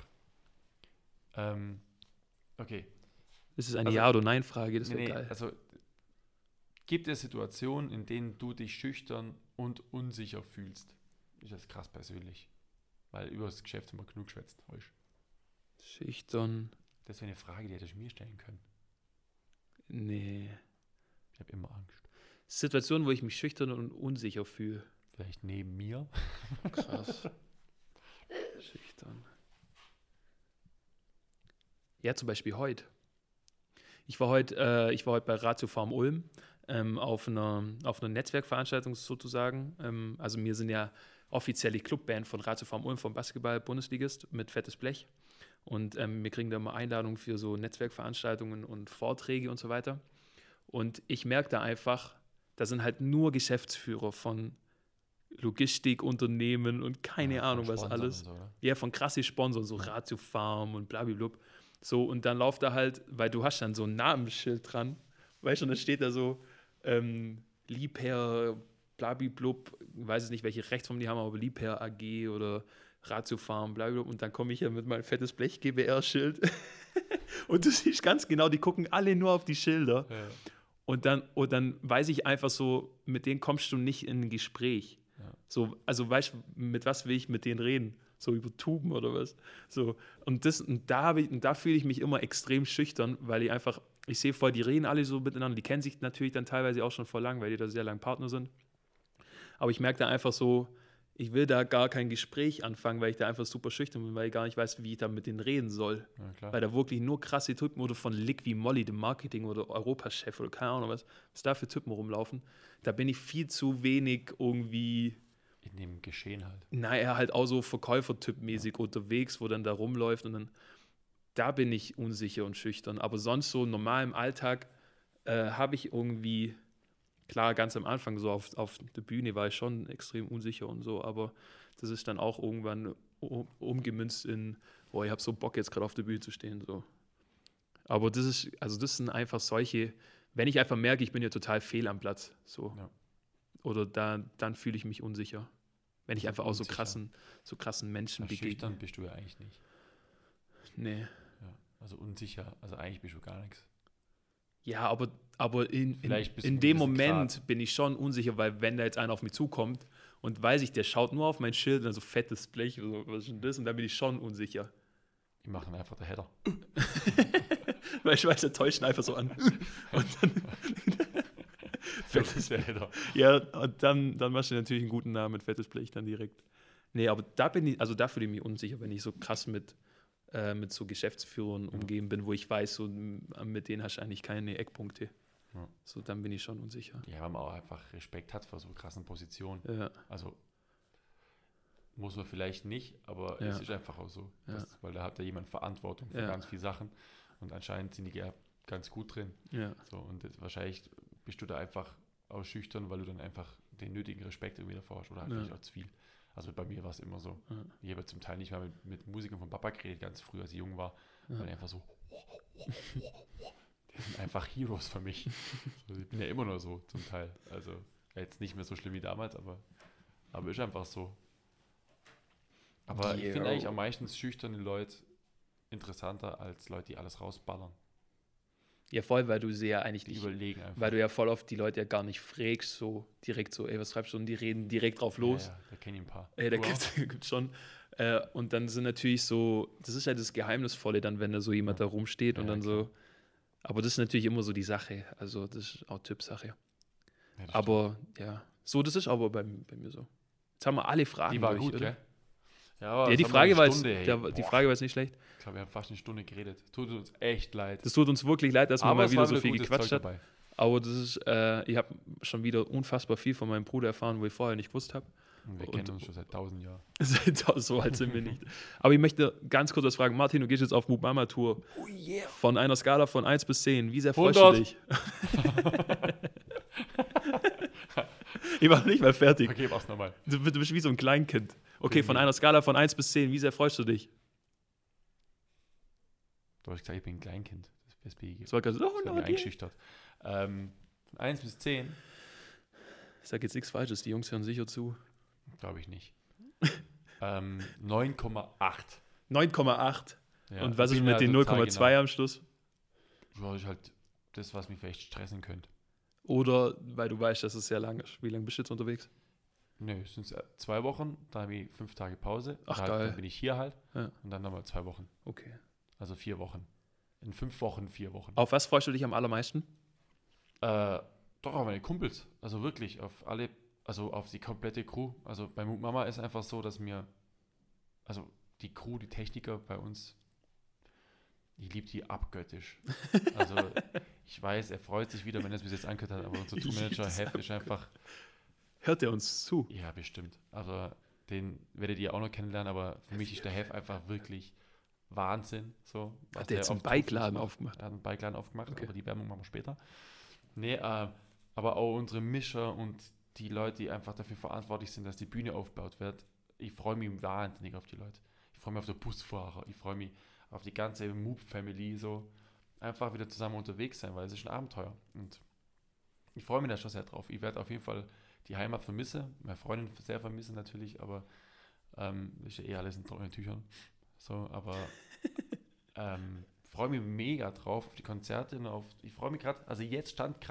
Okay. Das ist eine Also- Ja- oder Nein-Frage, das wäre Nee, geil. also gibt es Situationen, in denen du dich schüchtern und unsicher fühlst? Ist das krass persönlich. Weil über das Geschäft haben wir genug geschwätzt. Weißt du? Schüchtern. Das wäre eine Frage, die hätte ich mir stellen können. Nee. Ich habe immer Angst. Situationen, wo ich mich schüchtern und unsicher fühle. Vielleicht neben mir. Krass. Schüchtern. Ja, zum Beispiel heute. Ich war heute bei Ratio Farm Ulm auf einer Netzwerkveranstaltung sozusagen. Also wir sind ja offiziell die Clubband von Ratio Farm Ulm vom Basketball-Bundesligist mit Fettes Blech. Und wir kriegen da immer Einladungen für so Netzwerkveranstaltungen und Vorträge und so weiter. Und ich merke da einfach, da sind halt nur Geschäftsführer von Logistikunternehmen und keine Ahnung was Sponsern alles. und so, oder? Ja, von krasse Sponsoren, so Ratio Farm und blablabla. So, und dann läuft da halt, weil du hast dann so ein Namensschild dran, weißt du, und dann steht da so, Liebherr, blablablub, ich weiß jetzt nicht, welche Rechtsform die haben, aber Liebherr AG oder Ratio Farm, blablabla. Und dann komme ich ja mit meinem fettes Blech GBR-Schild. Und du siehst ganz genau, die gucken alle nur auf die Schilder. Ja. Und dann weiß ich einfach so, mit denen kommst du nicht in ein Gespräch. Ja. So, also weißt du, mit was will ich mit denen reden? So über Tuben oder was? So, und da fühle ich mich immer extrem schüchtern, weil ich sehe voll, die reden alle so miteinander, die kennen sich natürlich dann teilweise auch schon voll lang, weil die da sehr lang Partner sind. Aber ich merke da einfach so, ich will da gar kein Gespräch anfangen, weil ich da einfach super schüchtern bin, weil ich gar nicht weiß, wie ich da mit denen reden soll. Ja, klar. Weil da wirklich nur krasse Typen oder von Lick wie Molly, dem Marketing oder Europachef oder keine Ahnung was da für Typen rumlaufen. Da bin ich viel zu wenig irgendwie, In dem Geschehen halt. naja, halt auch so Verkäufertyp-mäßig unterwegs, wo dann da rumläuft und dann, da bin ich unsicher und schüchtern. Aber sonst so normal im Alltag habe ich irgendwie, klar, ganz am Anfang so auf der Bühne war ich schon extrem unsicher und so, aber das ist dann auch irgendwann umgemünzt in, boah, ich habe so Bock jetzt gerade auf der Bühne zu stehen, so. Aber das sind einfach solche, wenn ich einfach merke, ich bin ja total fehl am Platz, so. Ja. Oder dann fühle ich mich unsicher. Wenn ich Also einfach auch so unsicher. krassen Menschen begegne. Schüchtern bist du ja eigentlich nicht. Nee. Ja. Also unsicher, also eigentlich bist du gar nichts. Ja, aber Vielleicht bis zu in einem dem gewissen Moment Grad. bin ich schon unsicher, weil wenn da jetzt einer auf mich zukommt und weiß ich, der schaut nur auf mein Schild und dann so fettes Blech oder so, was ist denn das? Und dann bin ich schon unsicher. Die machen einfach der Header. Weil ich weiß, der täuscht ihn einfach so an. Und dann, Das ist der Header. ja, und dann machst du natürlich einen guten Namen mit fettes Blech dann direkt. Nee, aber da fühle ich mich unsicher, wenn ich so krass mit so Geschäftsführern umgeben bin, wo ich weiß, so mit denen hast du eigentlich keine Eckpunkte. Ja. So, dann bin ich schon unsicher. Ja, weil man auch einfach Respekt hat vor so krassen Positionen. Ja, Also muss man vielleicht nicht, aber Ja. es ist einfach auch so. Ja. Weil da hat ja jemand Verantwortung für Ja. ganz viele Sachen und anscheinend sind die ja ganz gut drin. ja, So, und wahrscheinlich bist du da einfach auch schüchtern, weil du dann einfach den nötigen Respekt irgendwie davor hast oder halt Ja. vielleicht auch zu viel. Also bei mir war es immer so. Ja. Ich habe zum Teil nicht mal mit Musikern von Papa geredet, ganz früh, als ich jung war, weil die einfach so die sind einfach Heroes für mich. So, ich bin ja immer noch so zum Teil. Also jetzt nicht mehr so schlimm wie damals, aber ist einfach so. Aber ich finde Ja. eigentlich am meisten schüchterne Leute interessanter als Leute, die alles rausballern. Ja, voll, weil du sie ja eigentlich Die nicht, überlegen einfach. weil du ja voll oft die Leute ja gar nicht fragst, so direkt so, ey, was schreibst du? Und die reden direkt drauf los. Ja, da kenne ich ein paar. Ey, da Du auch? gibt's schon. Und dann sind natürlich so, das ist ja das Geheimnisvolle dann, wenn da so jemand da rumsteht und Ja, dann so, aber das ist natürlich immer so die Sache, also das ist auch Typsache. Ja, das Aber ja, so, das ist aber bei mir so. Jetzt haben wir alle Fragen die war durch, gut, oder? gell? Ja, aber Ja, die das haben wir Frage, eine war jetzt, Stunde, ey. die Boah, Frage war jetzt nicht schlecht. ich glaube, wir haben fast eine Stunde geredet. Tut uns echt leid. Das tut uns wirklich leid, dass man Aber mal es wieder war so viel gutes gequatscht Zeug hat. dabei. Aber das ist, ich habe schon wieder unfassbar viel von meinem Bruder erfahren, wo ich vorher nicht gewusst habe. Wir kennen uns schon seit 1000 Jahren. So alt sind wir nicht. Aber ich möchte ganz kurz was fragen. Martin, du gehst jetzt auf Mama-Tour. Oh yeah. Von einer Skala von 1 bis 10. Wie sehr freust du dich? Ich war nicht mal fertig. Okay, mach's nochmal. Du bist wie so ein Kleinkind. Okay, von einer Skala von 1 bis 10. Wie sehr freust du dich? Du hast gesagt, ich bin ein Kleinkind. Das bin ich. Das war gerade so, Das hat mich eingeschüchtert. Von 1 bis 10? Ich sag jetzt nichts Falsches, die Jungs hören sicher zu. Glaube ich nicht. 9,8. 9,8. Ja, und was ist bin mit ja den total 0,2 genau. am Schluss? Ja, das ist halt das, was mich vielleicht stressen könnte. Oder weil du weißt, dass es sehr lang ist. Wie lange bist du jetzt unterwegs? Nö, es sind 2 Wochen, dann habe ich 5 Tage Pause. Ach, halt, geil. Dann bin ich hier halt Ja. und dann nochmal 2 Wochen. Okay. Also 4 Wochen. In 5 Wochen 4 Wochen. Auf was freust du dich am allermeisten? Doch, auf meine Kumpels. Also wirklich, auf alle, also auf die komplette Crew. Also bei Mut Mama ist einfach so, dass also die Crew, die Techniker bei uns, ich liebe die abgöttisch. Also ich weiß, er freut sich wieder, wenn er es bis jetzt angehört hat, aber unser Tourmanager Hef ist einfach, Hört er uns zu? ja bestimmt. Also den werdet ihr auch noch kennenlernen, aber für mich ist der Hef einfach wirklich Wahnsinn. So, was Hat der jetzt einen auf Tour Bike-Laden macht. aufgemacht? Er hat einen Bike-Laden aufgemacht, Okay. aber die Werbung machen wir später. Nee, aber auch unsere Mischer und die Leute, die einfach dafür verantwortlich sind, dass die Bühne aufgebaut wird. Ich freue mich wahnsinnig auf die Leute. Ich freue mich auf den Busfahrer, ich freue mich auf die ganze Move-Family, so einfach wieder zusammen unterwegs sein, weil es ist ein Abenteuer. Und ich freue mich da schon sehr drauf. Ich werde auf jeden Fall die Heimat vermissen, meine Freundin sehr vermissen natürlich, aber ist ja eh alles in trockenen Tüchern. So, aber freue mich mega drauf auf die Konzerte und ich freue mich gerade, also jetzt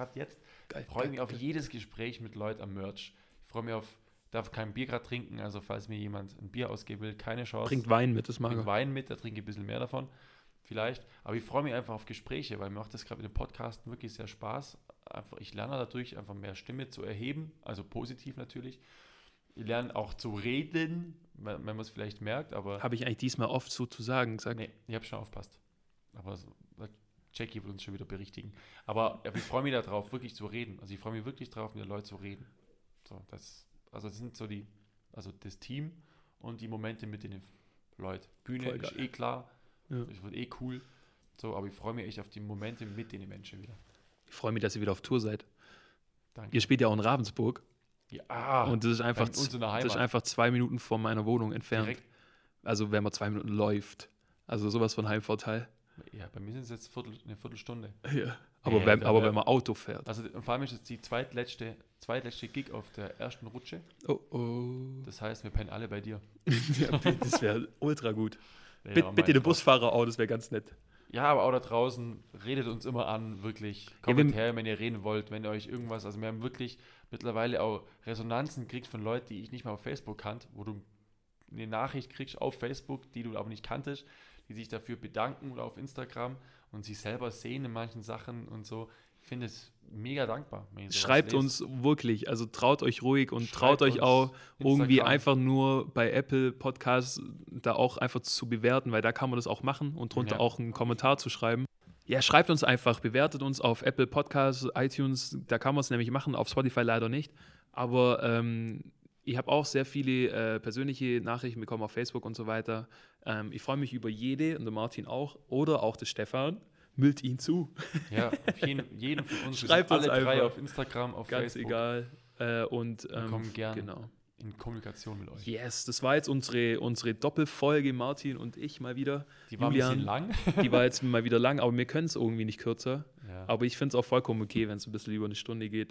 ich freue mich auf jedes Gespräch mit Leuten am Merch. Ich freue mich darf kein Bier gerade trinken, also falls mir jemand ein Bier ausgeben will, keine Chance. Bringt Wein mit, das mag Bringt er. Wein mit, da trinke ich ein bisschen mehr davon, vielleicht. Aber ich freue mich einfach auf Gespräche, weil mir macht das gerade mit dem Podcast wirklich sehr Spaß. Einfach, ich lerne dadurch einfach mehr Stimme zu erheben, also positiv natürlich. Ich lerne auch zu reden, wenn man es vielleicht merkt, aber Habe ich eigentlich diesmal oft so zu sagen gesagt? nee, ich habe schon aufpasst. Aber Jackie wird uns schon wieder berichtigen. Aber ich freue mich darauf, wirklich zu reden. Also ich freue mich wirklich darauf, mit den Leuten zu reden. So, das sind so das Team und die Momente mit den Leuten. Bühne Voll ist geil. klar, Ja. das wird cool. So, aber ich freue mich echt auf die Momente mit den Menschen wieder. Ich freue mich, dass ihr wieder auf Tour seid. Danke. Ihr spielt ja auch in Ravensburg. Ja, Und das ist einfach, bei uns in der das ist Heimat. einfach 2 Minuten von meiner Wohnung entfernt. Direkt. Also wenn man 2 Minuten läuft. Also sowas von Heimvorteil. Ja, bei mir sind es jetzt eine Viertelstunde. Ja. Aber, Ja, wenn man Auto fährt. Also vor allem ist es die zweitletzte Gig auf der ersten Rutsche. Oh, oh. Das heißt, wir pennen alle bei dir. Ja, das wäre ultra gut. Ja, Bitte mein den Gott. Busfahrer auch, das wäre ganz nett. Ja, aber auch da draußen, redet uns immer an, wirklich. Kommt her, wenn ihr reden wollt, wenn ihr euch irgendwas, also wir haben wirklich mittlerweile auch Resonanzen gekriegt von Leuten, die ich nicht mal auf Facebook kannte, wo du eine Nachricht kriegst auf Facebook, die du aber nicht kanntest, die sich dafür bedanken oder auf Instagram und sich selber sehen in manchen Sachen und so. Ich finde es mega dankbar. Wenn ich sowas Schreibt lese. uns wirklich, also traut euch ruhig und Schreibt traut euch uns auch irgendwie Instagram. einfach nur bei Apple Podcasts da auch einfach zu bewerten, weil da kann man das auch machen und drunter Ja. auch einen Kommentar zu schreiben. Ja, schreibt uns einfach, bewertet uns auf Apple Podcasts, iTunes, da kann man es nämlich machen, auf Spotify leider nicht. Aber ich habe auch sehr viele persönliche Nachrichten bekommen auf Facebook und so weiter. Ich freue mich über jede und der Martin auch oder auch der Stefan. Müllt ihn zu. Ja, auf jeden von uns. Wir Schreibt sind uns alle drei einfach. auf Instagram, auf Ganz Facebook. egal. Wir kommen gern. Genau. In Kommunikation mit euch. Yes, das war jetzt unsere Doppelfolge, Martin und ich mal wieder. Die war Julian, ein bisschen lang. Die war jetzt mal wieder lang, aber wir können es irgendwie nicht kürzer. Ja. Aber ich finde es auch vollkommen okay, wenn es ein bisschen über eine Stunde geht.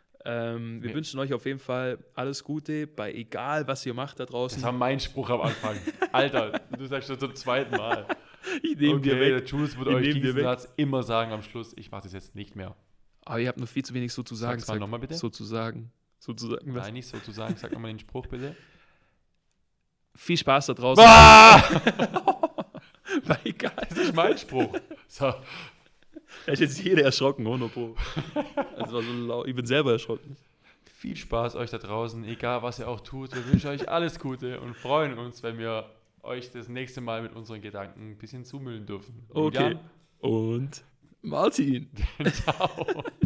Wir wünschen euch auf jeden Fall alles Gute, bei egal, was ihr macht da draußen. Das war mein Spruch am Anfang. Alter, du sagst das zum zweiten Mal. Ich nehme dir weg. Der Jules wird Ich euch nehm dir diesen weg. Satz immer sagen am Schluss. Ich mache das jetzt nicht mehr. Aber ihr habt noch viel zu wenig sozusagen. Sag's mal nochmal bitte. Sozusagen was? Nein, nicht sozusagen. Sag nochmal den Spruch bitte. Viel Spaß da draußen. Bei egal. Das ist mein Spruch. So. Da ist jetzt jeder erschrocken, 100 Pro. Das war so laut. Ich bin selber erschrocken. Viel Spaß euch da draußen, egal was ihr auch tut. Wir wünschen euch alles Gute und freuen uns, wenn wir euch das nächste Mal mit unseren Gedanken ein bisschen zumüllen dürfen. Okay. Julian? Und Martin. Ciao.